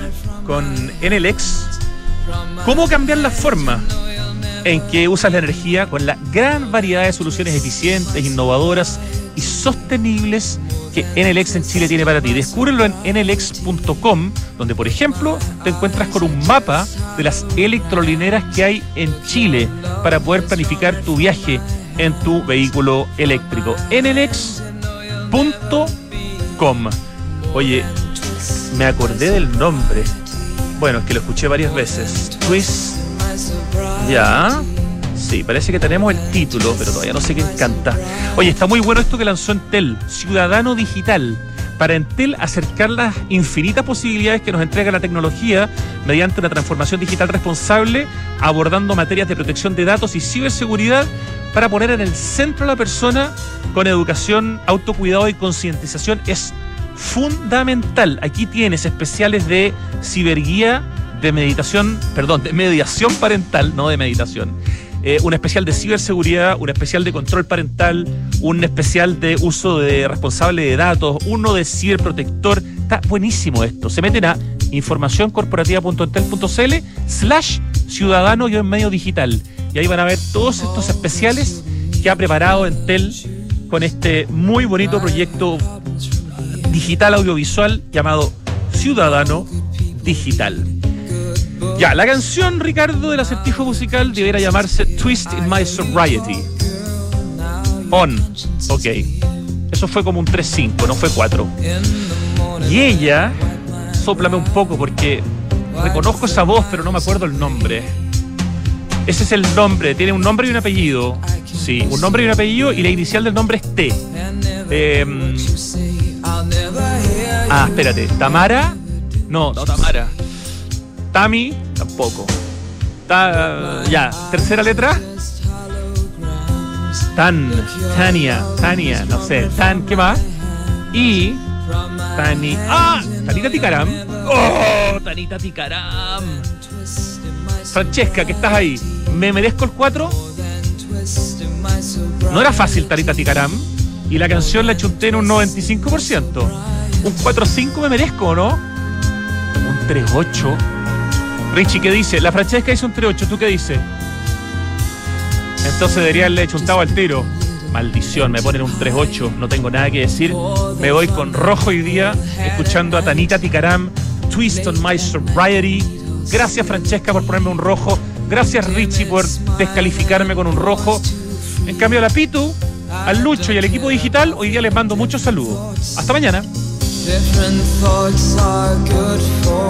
Speaker 2: con Enel-X cómo cambiar la forma en que usas la energía con la gran variedad de soluciones eficientes, innovadoras y sostenibles que Enel-X en Chile tiene para ti. Descúbrelo en enelex punto com, donde, por ejemplo, te encuentras con un mapa de las electrolineras que hay en Chile para poder planificar tu viaje en tu vehículo eléctrico. enelex punto com. Oye, me acordé del nombre. Bueno, es que lo escuché varias veces. Twist. Ya. Sí, parece que tenemos el título, pero todavía no sé quién canta. Oye, está muy bueno esto que lanzó Entel, Ciudadano Digital. Para Entel acercar las infinitas posibilidades que nos entrega la tecnología mediante una transformación digital responsable, abordando materias de protección de datos y ciberseguridad para poner en el centro a la persona con educación, autocuidado y concientización. Es fundamental. Aquí tienes especiales de ciberguía, de meditación, perdón, de mediación parental, no de meditación. Eh, un especial de ciberseguridad, un especial de control parental, un especial de uso de responsable de datos, uno de ciberprotector. Está buenísimo esto. Se meten a informacioncorporativa.entel.cl slash ciudadano y en medio digital. Y ahí van a ver todos estos especiales que ha preparado Entel con este muy bonito proyecto digital audiovisual llamado Ciudadano Digital. Ya, la canción, Ricardo, del acertijo musical debería llamarse Twist in My Sobriety. On. Ok. Eso fue como un tres cinco, no fue cuatro. Y ella, sóplame un poco porque reconozco esa voz, pero no me acuerdo el nombre. Ese es el nombre, tiene un nombre y un apellido. Sí, un nombre y un apellido, y la inicial del nombre es T. Eh, ah, espérate. ¿Tamara? No, no Tamara. Tami, tampoco. Ta, ya, tercera letra. Tan, Tania, Tania, no sé. Tan, ¿qué más? Y Tani. ¡Ah! Tanita Ticaram. ¡Oh! Tanita Ticaram. Francesca, que estás ahí. ¿Me merezco el cuatro? No era fácil, Tanita Ticaram. Y la canción la chunté en un noventa y cinco por ciento. Un cuatro cinco me merezco, ¿o no? Un tres ocho. Richie, ¿qué dice? La Francesca dice un tres ocho, ¿tú qué dices? Entonces debería haberle chuntado al tiro. Maldición, me ponen un tres ocho, no tengo nada que decir. Me voy con rojo hoy día, escuchando a Tanita Ticaram, Twist on My Sobriety. Gracias, Francesca, por ponerme un rojo. Gracias, Richie, por descalificarme con un rojo. En cambio, a la Pitu, al Lucho y al equipo digital, hoy día les mando muchos saludos. Hasta mañana.